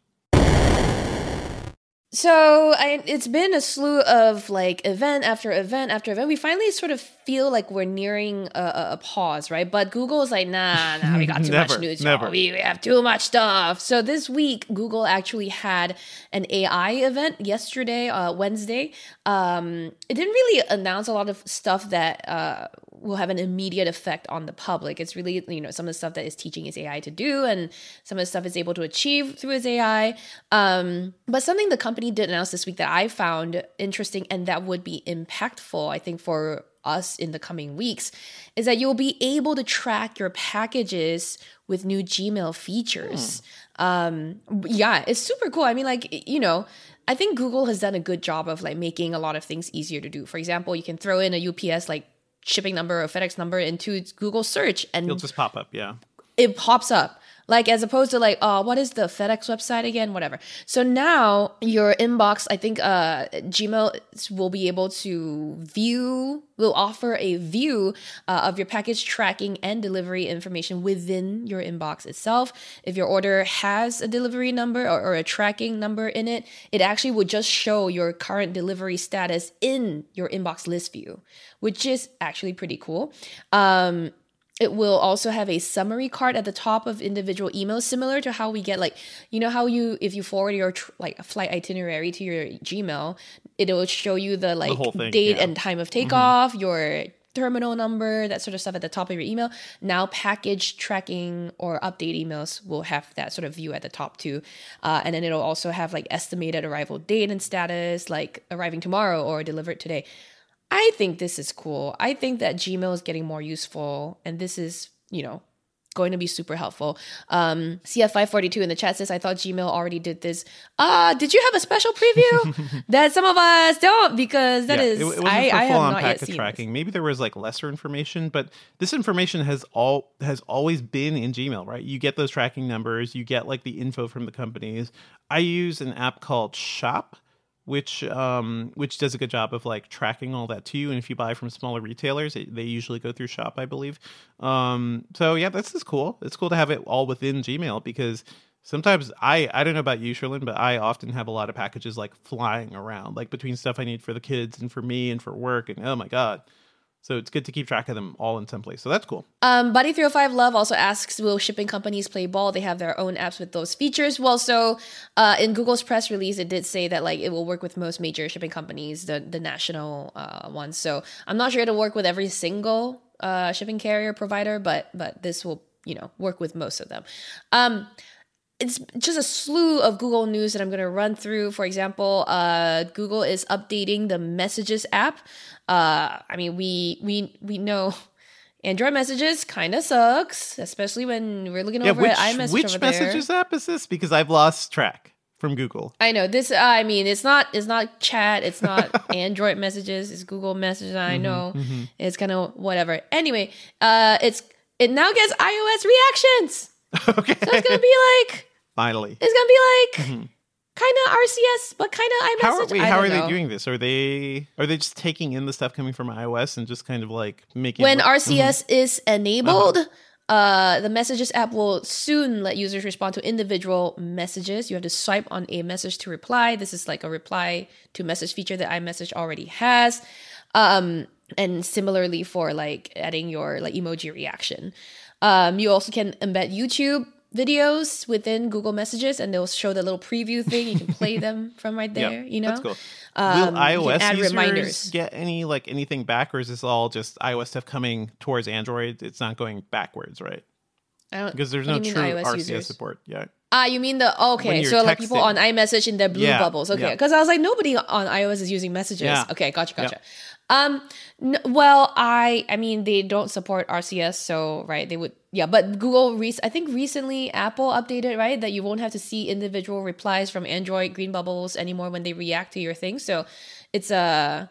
So I, it's been a slew of like event after event after event. We finally sort of feel like we're nearing a, a pause, right? But Google is like, nah, nah, we got too never, much news. Never. We, we have too much stuff. So this week, Google actually had an A I event yesterday, uh, Wednesday. Um, it didn't really announce a lot of stuff that uh, will have an immediate effect on the public. It's really, you know, some of the stuff that is teaching its A I to do, and some of the stuff it's able to achieve through its A I. Um, but something the company did announce this week that I found interesting and that would be impactful, I think, for us in the coming weeks, is that you'll be able to track your packages with new Gmail features. Hmm. Um, yeah, it's super cool. I mean, like, you know, I think Google has done a good job of like making a lot of things easier to do. For example, you can throw in a U P S like shipping number or FedEx number into Google search and it'll just pop up. Yeah. It pops up. Like, as opposed to like, oh, what is the FedEx website again? Whatever. So now your inbox, I think uh, Gmail will be able to view, will offer a view uh, of your package tracking and delivery information within your inbox itself. If your order has a delivery number or, or a tracking number in it, it actually would just show your current delivery status in your inbox list view, which is actually pretty cool. Um, It will also have a summary card at the top of individual emails, similar to how we get, like, you know how you, if you forward your tr- like a flight itinerary to your Gmail, it will show you the like the whole thing, date yeah. and time of takeoff, mm-hmm. your terminal number, that sort of stuff at the top of your email. Now package tracking or update emails will have that sort of view at the top too. Uh, and then it'll also have like estimated arrival date and status, like arriving tomorrow or delivered today. I think this is cool. I think that Gmail is getting more useful, and this is, you know, going to be super helpful. Um, C F five forty-two in the chat says, I thought Gmail already did this. Uh, did you have a special preview? That some of us don't, because that yeah, is, it, it wasn't I, for I have full-on not yet packet seen tracking. this. Maybe there was like lesser information, but this information has all has always been in Gmail, right? You get those tracking numbers, you get like the info from the companies. I use an app called Shop, which um, which does a good job of like tracking all that to you. And if you buy from smaller retailers, it, they usually go through Shop, I believe. Um, so yeah, this is cool. It's cool to have it all within Gmail, because sometimes I, I don't know about you, Sherlyn, but I often have a lot of packages like flying around, like between stuff I need for the kids and for me and for work. And oh my God. So it's good to keep track of them all in some place. So that's cool. Um, Buddy three oh five Love also asks, will shipping companies play ball? They have their own apps with those features. Well, so uh, in Google's press release, it did say that like it will work with most major shipping companies, the, the national uh, ones. So I'm not sure it'll work with every single uh, shipping carrier provider, but but this will, you know, work with most of them. Um, It's just a slew of Google news that I'm going to run through. For example, uh, Google is updating the Messages app. Uh, I mean, we we we know Android Messages kind of sucks, especially when we're looking yeah, over which, at iMessage which over Messages there. app is this? Because I've lost track from Google. I know this. Uh, I mean, it's not it's not chat. It's not Android Messages. It's Google Messages. I Mm-hmm, know mm-hmm. It's kind of whatever. Anyway, uh, it's it now gets iOS reactions. Okay, So it's gonna be like. Finally. It's gonna be like Mm-hmm. kind of R C S, but kind of iMessage. How are, wait, I how don't are know. they doing this? Are they are they just taking in the stuff coming from iOS and just kind of like making When it look- R C S Mhm. is enabled, uh-huh. uh, the Messages app will soon let users respond to individual messages. You have to swipe on a message to reply. This is like a reply to message feature that iMessage already has. Um, and similarly for like adding your like emoji reaction. Um, you also can embed YouTube videos within Google Messages, and they'll show the little preview thing. You can play them from right there. Yep, you know, that's cool. Um, Will iOS add users reminders. get any like anything back, or is this all just iOS stuff coming towards Android? It's not going backwards, right? I don't, Because there's what no do you true mean iOS R C S users? support yet. Ah, you mean the okay? you're So like people texting. on iMessage in their blue Yeah, bubbles. Okay, yeah. because I was like, nobody on iOS is using messages. Yeah. Okay, gotcha, Yeah. gotcha. Um, n- well, I I mean they don't support R C S, so right they would yeah. But Google, rec- I think recently Apple updated right that you won't have to see individual replies from Android green bubbles anymore when they react to your thing. So it's a. Uh,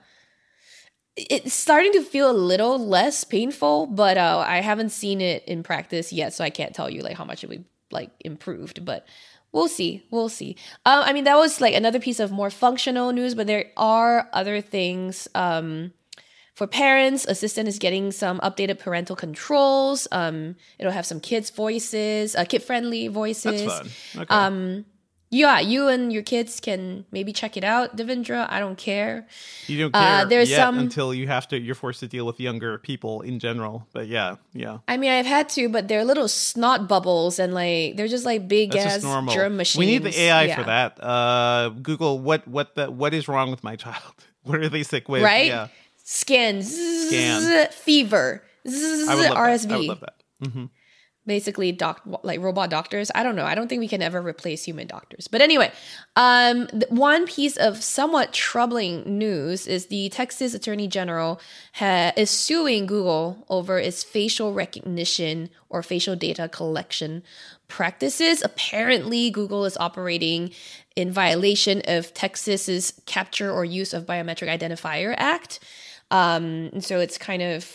it's starting to feel a little less painful, but uh, I haven't seen it in practice yet, so I can't tell you like how much it would like improved. But we'll see, we'll see. Um, I mean, that was like another piece of more functional news, but there are other things. Um, for parents, Assistant is getting some updated parental controls. Um, it'll have some kids' voices, uh, kid-friendly voices. That's fun. Okay. Um, yeah, you and your kids can maybe check it out, Devindra. I don't care. You don't Uh, care there's yet some- until you have to. You're forced to deal with younger people in general. But yeah, yeah. I mean, I've had to, but they're little snot bubbles and like they're just like big That's ass just normal. germ machines. We need the A I Yeah. for that. Uh, Google, what what the what is wrong with my child? What are they sick with? Right? Yeah. Scan, zzz, Scan. fever, zzz, I would love R S V. that. I would love that. Mm-hmm. Basically, doc like robot doctors. I don't know. I don't think we can ever replace human doctors. But anyway, um, th- one piece of somewhat troubling news is the Texas Attorney General ha- is suing Google over its facial recognition or facial data collection practices. Apparently, Google is operating in violation of Texas's Capture or Use of Biometric Identifier Act. Um, and so it's kind of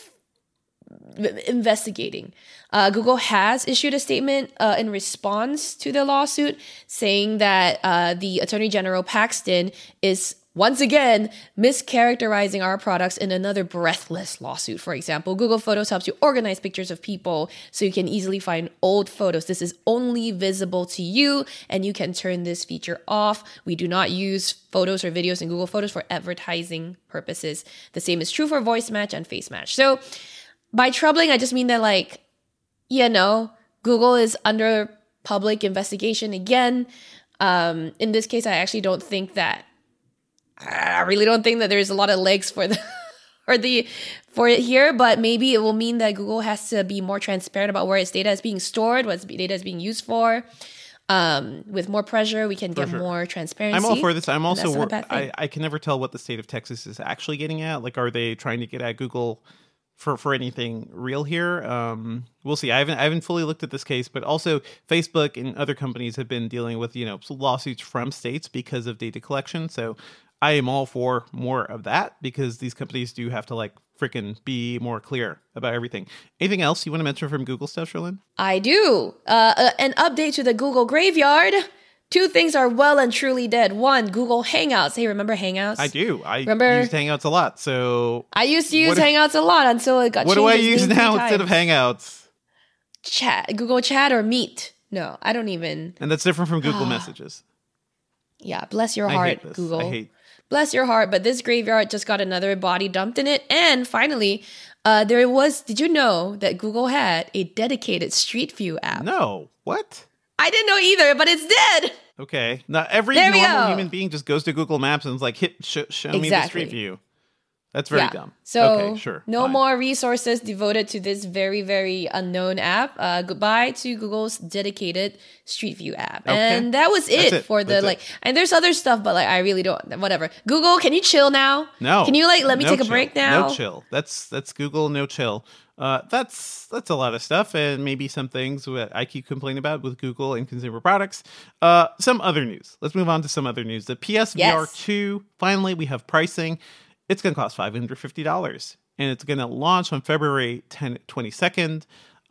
investigating. Uh, Google has issued a statement uh, in response to the lawsuit saying that uh, the Attorney General Paxton is once again mischaracterizing our products in another breathless lawsuit. For example, Google Photos helps you organize pictures of people so you can easily find old photos. This is only visible to you, and you can turn this feature off. We do not use photos or videos in Google Photos for advertising purposes. The same is true for voice match and face match. So by troubling, I just mean that, like, you know, Google is under public investigation again. Um, in this case, I actually don't think that, I really don't think that there's a lot of legs for the, for the, for it here, but maybe it will mean that Google has to be more transparent about where its data is being stored, what its data is being used for. Um, with more pressure, we can get sure. more transparency. I'm all for this. I'm and also that's not a wor- bad thing. I, I can never tell what the state of Texas is actually getting at. Like, are they trying to get at Google for for anything real here? Um, we'll see. I haven't I haven't fully looked at this case, but also Facebook and other companies have been dealing with, you know, lawsuits from states because of data collection. So I am all for more of that because these companies do have to like freaking be more clear about everything. Anything else you want to mention from Google stuff, Sherlyn? I do. Uh, uh, an update to the Google graveyard. Two things are well and truly dead. One, Google Hangouts. Hey, remember Hangouts? I do. I Remember- used Hangouts a lot. So I used to use What if- Hangouts a lot until it got what changed. do I its use name three now instead of times. Hangouts? Chat, Google Chat or Meet. No, I don't even. And that's different from Google Messages. Yeah, bless your I heart, hate this. Google. I hate. Bless your heart. But this graveyard just got another body dumped in it. And finally, uh, there was, did you know that Google had a dedicated Street View app? No. What? I didn't know either, but it's dead. Okay. Now every There we normal go. human being just goes to Google Maps and is like, "Hit, sh- show me the Exactly. Street View." That's very yeah. dumb. So okay, sure. no fine. more resources devoted to this very, very unknown app. Uh, goodbye to Google's dedicated Street View app. Okay. And that was it, That's it. for the That's it. like, and there's other stuff, but like, I really don't, whatever. Google, can you chill now? No. Can you like, let me No take a chill. break now? No chill. That's that's Google. No chill. Uh, that's that's a lot of stuff, and maybe some things that I keep complaining about with Google and consumer products. Uh, some other news. Let's move on to some other news. The P S V R two. Finally, we have pricing. It's going to cost five hundred fifty dollars, and it's going to launch on February tenth, twenty-second.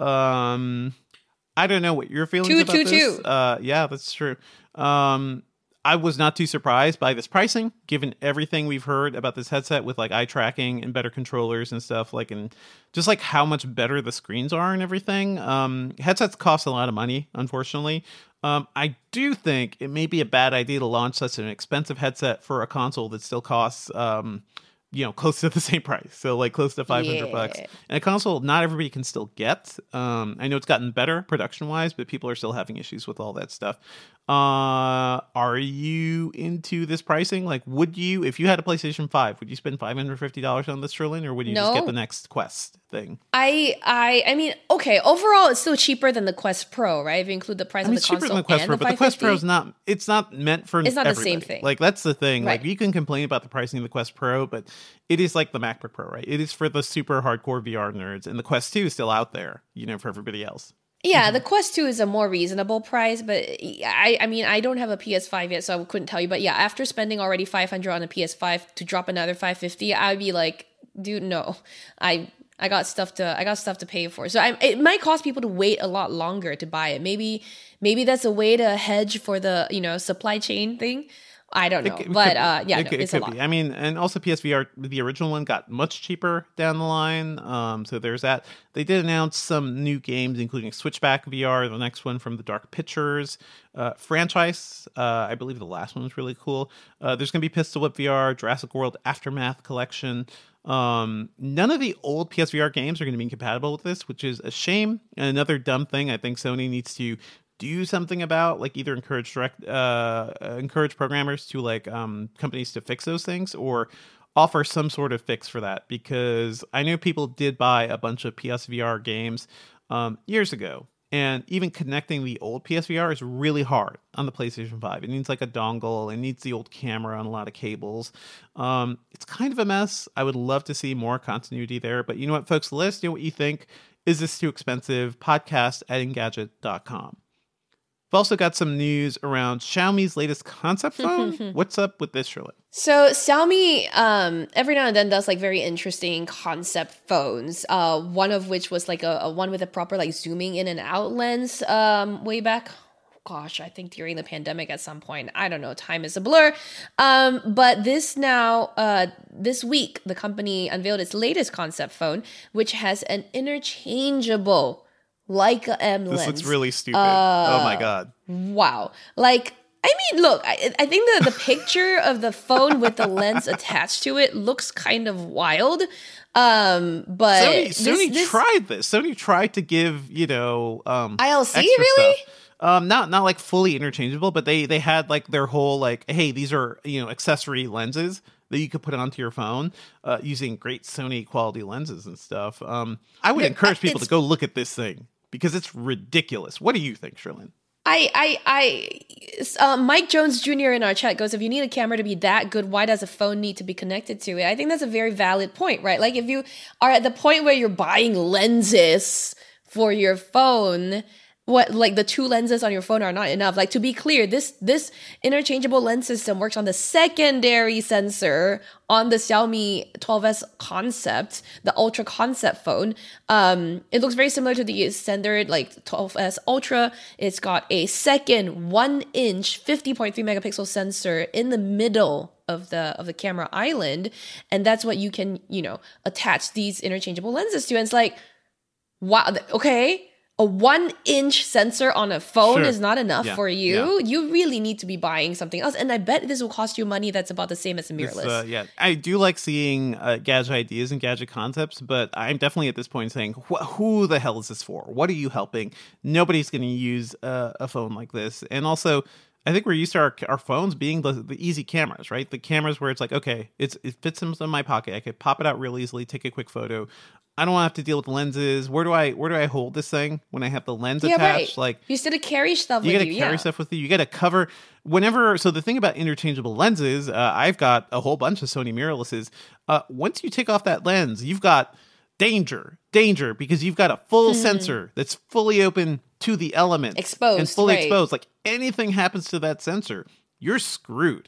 Um, I don't know what your feelings Two, about two, this. two. Uh, yeah, that's true. Um, I was not too surprised by this pricing, given everything we've heard about this headset with like eye tracking and better controllers and stuff, like, and just like how much better the screens are and everything. Um, headsets cost a lot of money, unfortunately. Um, I do think it may be a bad idea to launch such an expensive headset for a console that still costs, um, you know, close to the same price. So like close to five hundred Yeah. bucks. And a console not everybody can still get. Um, I know it's gotten better production wise, but people are still having issues with all that stuff. Uh, are you into this pricing? Like, would you, if you had a PlayStation five, would you spend five hundred fifty dollars on this, Sherlyn, or would you just No. get the next Quest thing? I I I mean, okay, overall it's still cheaper than the Quest Pro, right? If you include the price I mean, of it's the cheaper console than the Quest and Pro, the but the Quest Pro is five fifty. not, it's not meant for It's not the everybody. same thing. Like, that's the thing. Like, Right. you can complain about the pricing of the Quest Pro, but it is like the MacBook Pro, right? It is for the super hardcore V R nerds, and the Quest two is still out there, you know, for everybody else. Yeah, Mm-hmm. the Quest two is a more reasonable price, but I I mean, I don't have a P S five yet, so I couldn't tell you. But yeah, after spending already five hundred on a P S five to drop another five fifty, I'd be like, dude, no. I I got stuff to I got stuff to pay for. So I, it might cost people to wait a lot longer to buy it. Maybe maybe that's a way to hedge for the, you know, supply chain thing. I don't know. It, it but could be. uh yeah, it, no, could- it it's a could lot. be. I mean, and also P S V R, the original one got much cheaper down the line. Um, so there's that. They did announce some new games, including Switchback V R, the next one from the Dark Pictures uh, franchise. Uh, I believe the last one was really cool. Uh, there's going to be Pistol Whip V R, Jurassic World Aftermath Collection. Um, none of the old P S V R games are going to be compatible with this, which is a shame. And another dumb thing I think Sony needs to do something about, like either encourage direct uh encourage programmers to like um companies to fix those things, or offer some sort of fix for that, because I know people did buy a bunch of P S V R games um years ago, and even connecting the old P S V R is really hard on the PlayStation five. It needs like a dongle, it needs the old camera on a lot of cables. Um it's kind of a mess. I would love to see more continuity there, but you know what, folks, let us know what you think. Is this too expensive? Podcast at engadget dot com. We've also got some news around Xiaomi's latest concept phone. What's up with this, Sherlyn? So Xiaomi, um, every now and then does like very interesting concept phones. Uh, one of which was like a, a one with a proper like zooming in and out lens. Um, way back, gosh, I think during the pandemic at some point. I don't know. Time is a blur. Um, but this now, uh, this week, the company unveiled its latest concept phone, which has an interchangeable Leica M lens. This looks really stupid. Uh, oh my god! Wow. Like, I mean, look, I, I think the, the picture of the phone with the lens attached to it looks kind of wild. Um, but Sony, this, Sony this, tried this. Sony tried to give, you know, um, I L C, extra really? stuff. Um, not not like fully interchangeable, but they they had like their whole like, hey, these are, you know, accessory lenses that you could put onto your phone uh, using great Sony quality lenses and stuff. Um, I would There- encourage people to it's- go look at this thing because it's ridiculous. What do you think, Sherlyn? I, I, I, uh, Mike Jones Junior in our chat goes, if you need a camera to be that good, why does a phone need to be connected to it? I think that's a very valid point, right? Like if you are at the point where you're buying lenses for your phone, what, like the two lenses on your phone are not enough. Like, to be clear, this this interchangeable lens system works on the secondary sensor on the Xiaomi twelve S concept, the Ultra concept phone. Um, it looks very similar to the standard like twelve S Ultra. It's got a second one inch fifty point three megapixel sensor in the middle of the of the camera island, and that's what you can, you know, attach these interchangeable lenses to. And it's like, wow, okay. A one inch sensor on a phone Sure. is not enough Yeah, for you. yeah. You really need to be buying something else. And I bet this will cost you money that's about the same as a This, mirrorless. uh, yeah, I do like seeing uh, gadget ideas and gadget concepts, but I'm definitely at this point saying, wh- who the hell is this for? What are you helping? Nobody's going to use uh, a phone like this. And also, I think we're used to our, our phones being the, the easy cameras, right? The cameras where it's like, okay, it's it fits in my pocket. I could pop it out real easily, take a quick photo. I don't have to deal with lenses. Where do I where do I hold this thing when I have the lens yeah, attached? right. Like, you still to carry stuff you with got to you. carry yeah. stuff with you. You got to cover whenever. So the thing about interchangeable lenses, uh, I've got a whole bunch of Sony mirrorlesses. Uh, once you take off that lens, you've got danger, danger, because you've got a full sensor that's fully open to the elements, Exposed, and fully right. exposed. Like anything happens to that sensor, you're screwed.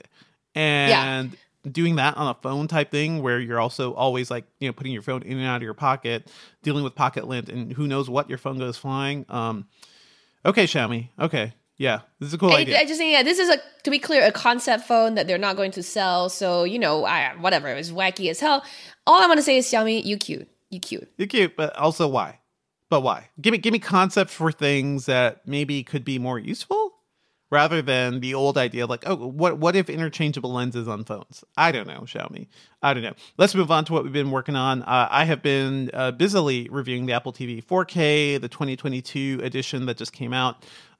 And doing that on a phone type thing where you're also always like, you know, putting your phone in and out of your pocket, dealing with pocket lint, and who knows what your phone goes flying. Um, okay, Xiaomi. Okay. Yeah, this is a cool I, idea. I just think, yeah, this is a, to be clear, a concept phone that they're not going to sell. So, you know, I, whatever, it was wacky as hell. All I want to say is, Xiaomi, you cute. You cute. You're cute, but also why? But why? Give me give me concepts for things that maybe could be more useful, rather than the old idea of like, oh, what what if interchangeable lenses on phones? I don't know, Xiaomi. I don't know. Let's move on to what we've been working on. Uh, I have been uh, busily reviewing the Apple T V four K, the twenty twenty-two edition that just came out.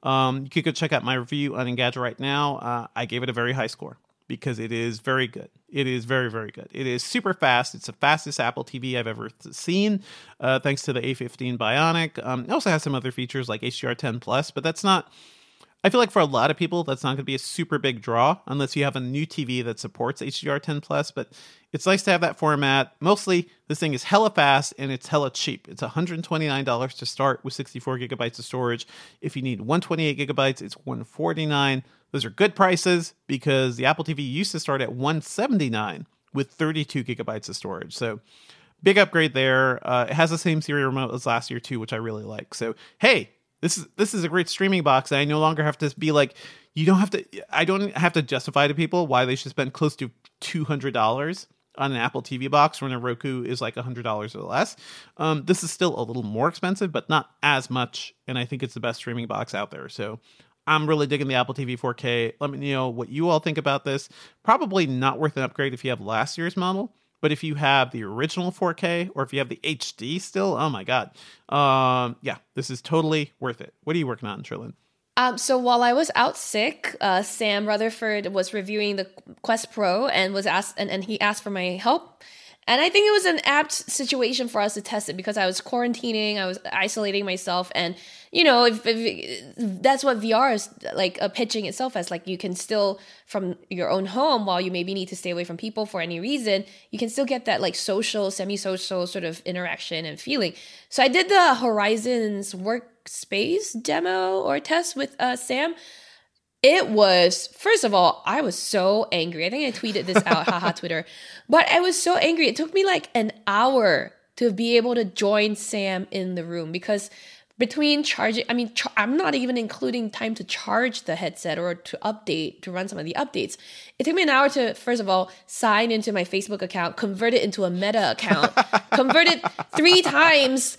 Um, you could go check out my review on Engadget right now. Uh, I gave it a very high score because it is very good. It is very, very good. It is super fast. It's the fastest Apple T V I've ever th- seen, uh, thanks to the A fifteen Bionic. Um, it also has some other features like H D R ten plus, but that's not... I feel like for a lot of people, that's not going to be a super big draw unless you have a new T V that supports H D R ten plus, but it's nice to have that format. Mostly, this thing is hella fast and it's hella cheap. It's one hundred twenty-nine dollars to start with sixty-four gigabytes of storage. If you need one hundred twenty-eight gigabytes, it's one hundred forty-nine dollars. Those are good prices because the Apple T V used to start at one hundred seventy-nine dollars with thirty-two gigabytes of storage. So big upgrade there. Uh, it has the same Siri remote as last year too, which I really like. So, hey, This is this is a great streaming box. I no longer have to be like, you don't have to, I don't have to justify to people why they should spend close to two hundred dollars on an Apple T V box when a Roku is like one hundred dollars or less. Um, this is still a little more expensive, but not as much. And I think it's the best streaming box out there. So I'm really digging the Apple T V four K. Let me know what you all think about this. Probably not worth an upgrade if you have last year's model. But if you have the original four K or if you have the H D still, oh my God. Um, yeah, this is totally worth it. What are you working on, Cherlynn? Um, so while I was out sick, uh, Sam Rutherford was reviewing the Quest Pro and was asked, and, and he asked for my help. And I think it was an apt situation for us to test it because I was quarantining, I was isolating myself, and you know, if, if that's what V R is like, uh, pitching itself as, like you can still from your own home while you maybe need to stay away from people for any reason, you can still get that like social, semi-social sort of interaction and feeling. So I did the Horizons workspace demo or test with uh, Sam. It was, first of all, I was so angry. I think I tweeted this out, haha, Twitter. But I was so angry. It took me like an hour to be able to join Sam in the room because between charging, I mean, char- I'm not even including time to charge the headset or to update, to run some of the updates. It took me an hour to, first of all, sign into my Facebook account, convert it into a Meta account, convert it three times.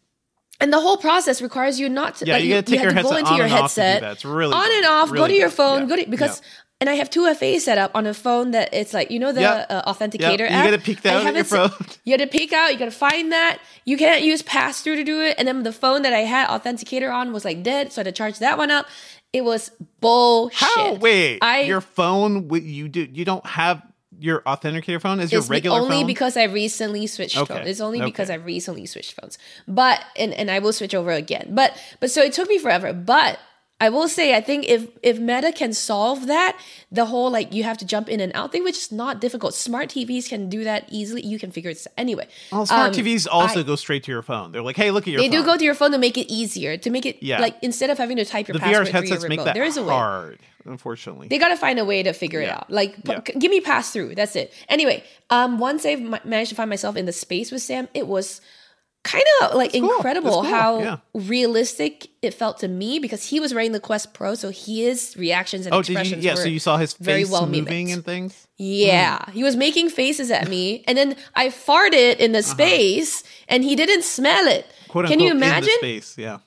And the whole process requires you not to, yeah, like, you, you, gotta take you have your to go headset into on your and off headset, to do that. It's really on good. and off, really go to your good. phone, yeah. go to, because, yeah. and I have two F A set up on a phone that it's like, you know, the Yep. uh, authenticator Yep. app. You gotta peek that I out have at your it set- phone. You gotta peek out, you gotta find that. You can't use pass-through to do it. And then the phone that I had authenticator on was like dead, so I had to charge that one up. It was bullshit. How? Wait, I, your phone, you do, you don't have your authenticator phone as your it's regular only phone? because I recently switched Okay. phones. It's only Okay. because I recently switched phones. But and, and I will switch over again. But but so it took me forever. But I will say I think if if Meta can solve that, the whole like you have to jump in and out thing, which is not difficult. Smart T Vs can do that easily. You can figure it out anyway. Well, smart Um, T Vs also I- go straight to your phone. They're like, hey, look at your They phone. do go to your phone to make it easier, to make it Yeah. like instead of having to type your the V R password through your headsets remote. make that There is a way. hard, unfortunately. They got to find a way to figure it Yeah. out. Like, p- Yeah. c- give me pass through. That's it. Anyway, um, once I m- managed to find myself in the space with Sam, it was kind of like cool. incredible That's cool. how Yeah. realistic it felt to me because he was wearing the Quest Pro, so his reactions and oh, did you? expressions Yeah, were so you saw his very face well moving mimicked. and things? Yeah, he was making faces at me, and then I farted in the space, and he didn't smell it. Quote, Can you unquote, imagine? In the space, yeah.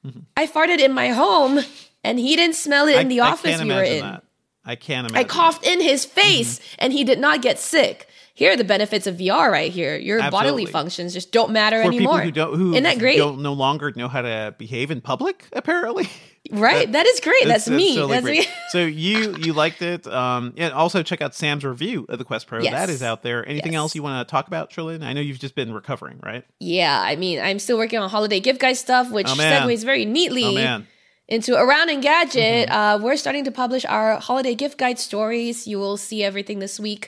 I farted in my home, and he didn't smell it in I, the I office can't we were imagine in. that. I can't I imagine. coughed in his face and he did not get sick. Here are the benefits of V R right here. Your Absolutely. bodily functions just don't matter For anymore. people who don't, who Isn't that great? don't no longer know how to behave in public, apparently. Right? That is great. That's, me. totally That's great. me. So you you liked it. Um, and also check out Sam's review of the Quest Pro. Yes. That is out there. Anything Yes. else you want to talk about, Cherlynn? I know you've just been recovering, right? Yeah, I mean, I'm still working on holiday gift guide stuff, which Oh, man. segues very neatly Oh man. into Around Engadget. Mm-hmm. Uh, we're starting to publish our holiday gift guide stories. You will see everything this week.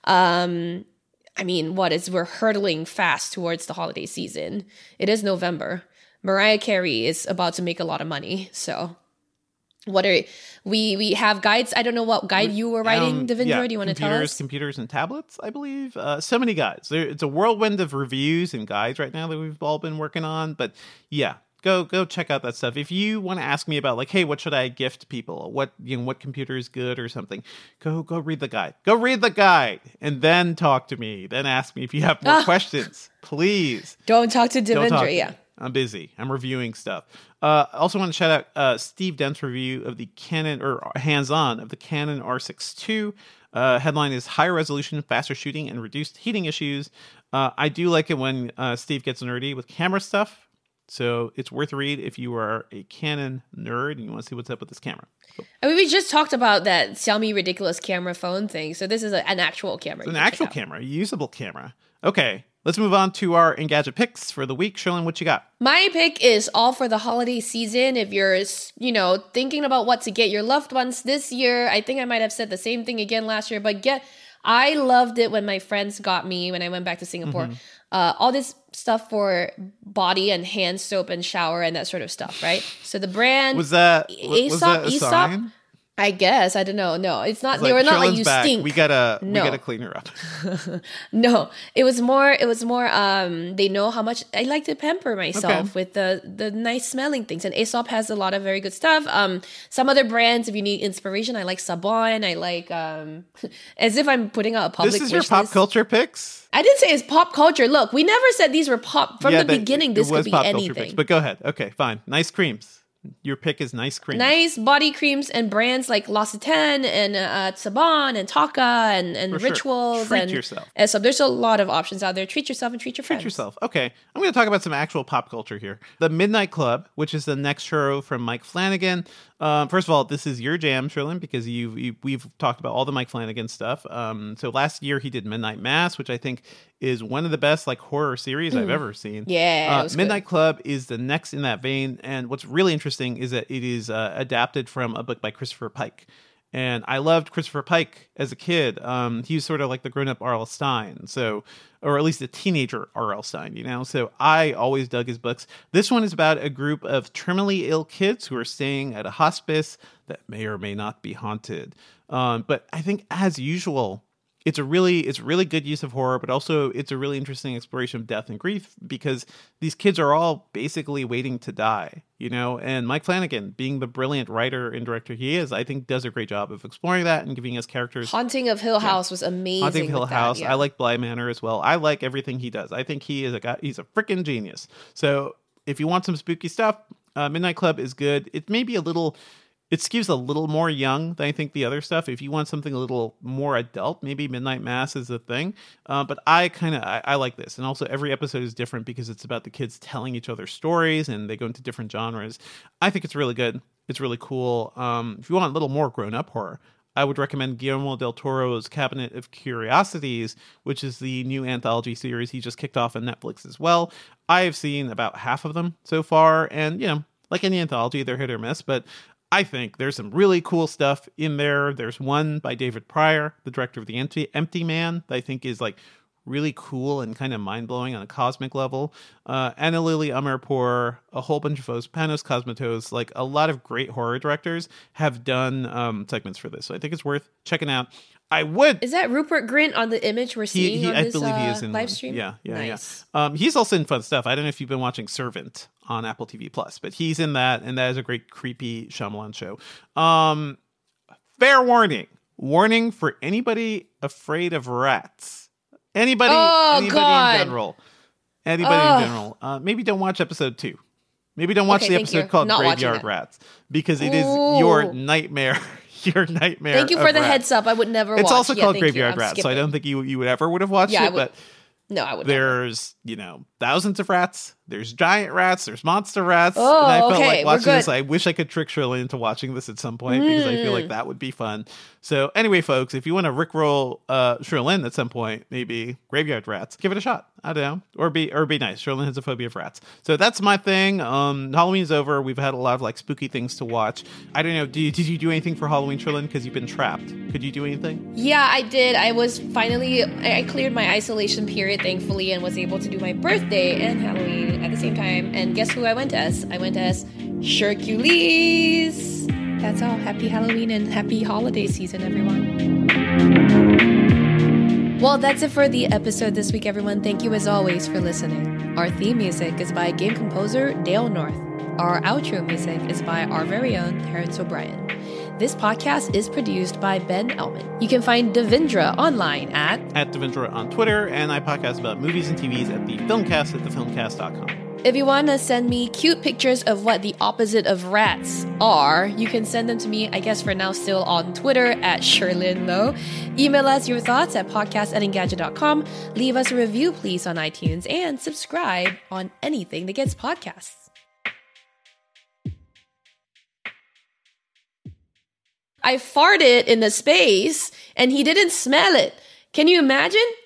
Um, I mean, what is we're hurtling fast towards the holiday season. It is November. Mariah Carey is about to make a lot of money. So, what are we? We have guides. I don't know what guide you were writing, Um, Devindra. yeah, Do you want to tell computers, us? Computers and tablets, I believe. Uh, so many guides. There, it's a whirlwind of reviews and guides right now that we've all been working on. But yeah, go go check out that stuff. If you want to ask me about like, hey, what should I gift people? What you know, what computer is good or something? Go go read the guide. Go read the guide and then talk to me. Then ask me if you have more Ah. questions. Please. Don't talk to Don't talk Devindra. to Yeah. me. I'm busy. I'm reviewing stuff. Uh, I also want to shout out uh, Steve Dent's review of the Canon, or hands-on, of the Canon R six two. Uh, headline is higher resolution, faster shooting, and reduced heating issues. Uh, I do like it when uh, Steve gets nerdy with camera stuff. So it's worth a read if you are a Canon nerd and you want to see what's up with this camera. Cool. I mean, we just talked about that Xiaomi ridiculous camera phone thing. So this is a, an actual camera. It's an actual camera, a usable camera. Okay, let's move on to our Engadget picks for the week. Sherlyn, what you got? My pick is all for the holiday season. If you're, you know, thinking about what to get your loved ones this year, I think I might have said the same thing again last year, but get, I loved it when my friends got me, when I went back to Singapore, mm-hmm. uh, all this stuff for body and hand soap and shower and that sort of stuff, right? So the brand... Was that, Aesop, was that a Aesop, sign? I guess. I don't know. No, it's not. It's they like, were not Sherlyn's like you back. stink. We gotta, no. we gotta clean her up. No, it was more. It was more. Um, they know how much I like to pamper myself okay. with the the nice smelling things, and Aesop has a lot of very good stuff. Um, some other brands, if you need inspiration, I like Sabon. I like um, as if I'm putting out a public. This is wish your pop list. culture picks. I didn't say it's pop culture. Look, we never said these were pop from yeah, the that, beginning. This could be pop anything. Picks, but go ahead. Okay, fine. Nice creams. Your pick is nice creams. Nice body creams and brands like L'Occitane and uh, Sabon and Taka and, and For sure. Rituals. Treat and, yourself. And so there's a lot of options out there. Treat yourself and treat your friends. Treat yourself. Okay. I'm going to talk about some actual pop culture here. The Midnight Club, which is the next show from Mike Flanagan. Um, first of all, this is your jam, Sherlyn, because you've, you we've talked about all the Mike Flanagan stuff. Um, so last year he did Midnight Mass, which I think is one of the best like horror series mm. I've ever seen. Yeah, uh, it was Midnight good. Club is the next in that vein, and what's really interesting is that it is uh, adapted from a book by Christopher Pike. And I loved Christopher Pike as a kid. Um, he was sort of like the grown-up R L. Stine, so, or at least a teenager R L. Stine, you know? So I always dug his books. This one is about a group of terminally ill kids who are staying at a hospice that may or may not be haunted. Um, but I think, as usual, it's a really it's really good use of horror, but also it's a really interesting exploration of death and grief because these kids are all basically waiting to die, you know? And Mike Flanagan, being the brilliant writer and director he is, I think does a great job of exploring that and giving us characters. Haunting of Hill House yeah. was amazing. Haunting of Hill that, House. yeah. I like Bly Manor as well. I like everything he does. I think he is a guy, he's a freaking genius. So if you want some spooky stuff, uh, Midnight Club is good. It may be a little... It skews a little more young than I think the other stuff. If you want something a little more adult, maybe Midnight Mass is the thing. Uh, but I kind of, I, I like this. And also every episode is different because it's about the kids telling each other stories and they go into different genres. I think it's really good. It's really cool. Um, if you want a little more grown-up horror, I would recommend Guillermo del Toro's Cabinet of Curiosities, which is the new anthology series he just kicked off on Netflix as well. I have seen about half of them so far. And, you know, like any anthology, they're hit or miss, but I think there's some really cool stuff in there. There's one by David Pryor, the director of The Empty, Empty Man, that I think is like really cool and kind of mind-blowing on a cosmic level. Uh, Anna Lily Amirpour, a whole bunch of folks, Panos Cosmatos, like a lot of great horror directors have done um, segments for this. So I think it's worth checking out. I would. Is that Rupert Grint on the image we're seeing he, he, on I this believe uh, he is in live one. stream? Yeah, yeah, nice. yeah. Um, he's also in fun stuff. I don't know if you've been watching Servant on Apple T V Plus, but he's in that, and that is a great creepy Shyamalan show. Um, fair warning, warning for anybody afraid of rats. Anybody, oh, anybody God. in general. Anybody oh. in general. Uh, maybe don't watch episode two. Maybe don't watch okay, the thank episode you. called Not Graveyard Rats because it is Ooh. your nightmare. Your nightmare. Thank you for the rats. heads up. I would never It's watch. also yeah, called thank Graveyard you. Rats, skipping. so I don't think you you would ever would have watched yeah, it, I would, but no, I would never. there's, you know, thousands of rats. There's giant rats. There's monster rats. Oh, and I felt okay, like we're watching good. this. I wish I could trick Shirley into watching this at some point mm. because I feel like that would be fun. So anyway, folks, if you want to rickroll uh, Sherlyn at some point, maybe Graveyard Rats, give it a shot. I don't know, or be or be nice. Sherlyn has a phobia of rats, so that's my thing. Um, Halloween's over. We've had a lot of like spooky things to watch. I don't know. Do you, did you do anything for Halloween, Sherlyn? Because you've been trapped. Could you do anything? Yeah, I did. I was finally I cleared my isolation period, thankfully, and was able to do my birthday and Halloween at the same time. And guess who I went as? I went as Hercules. That's all. Happy Halloween and happy holiday season, everyone. Well, that's it for the episode this week, everyone. Thank you as always for listening. Our theme music is by game composer Dale North. Our outro music is by our very own Terrence O'Brien. This podcast is produced by Ben Elman. You can find Devindra online at... At Devindra on Twitter, and I podcast about movies and T Vs at the Filmcast at the filmcast dot com. If you want to send me cute pictures of what the opposite of rats are, you can send them to me, I guess for now, still on Twitter at Sherlyn Low. Email us your thoughts at podcast at engadget dot com. Leave us a review, please, on iTunes, and subscribe on anything that gets podcasts. I farted in the space, and he didn't smell it. Can you imagine?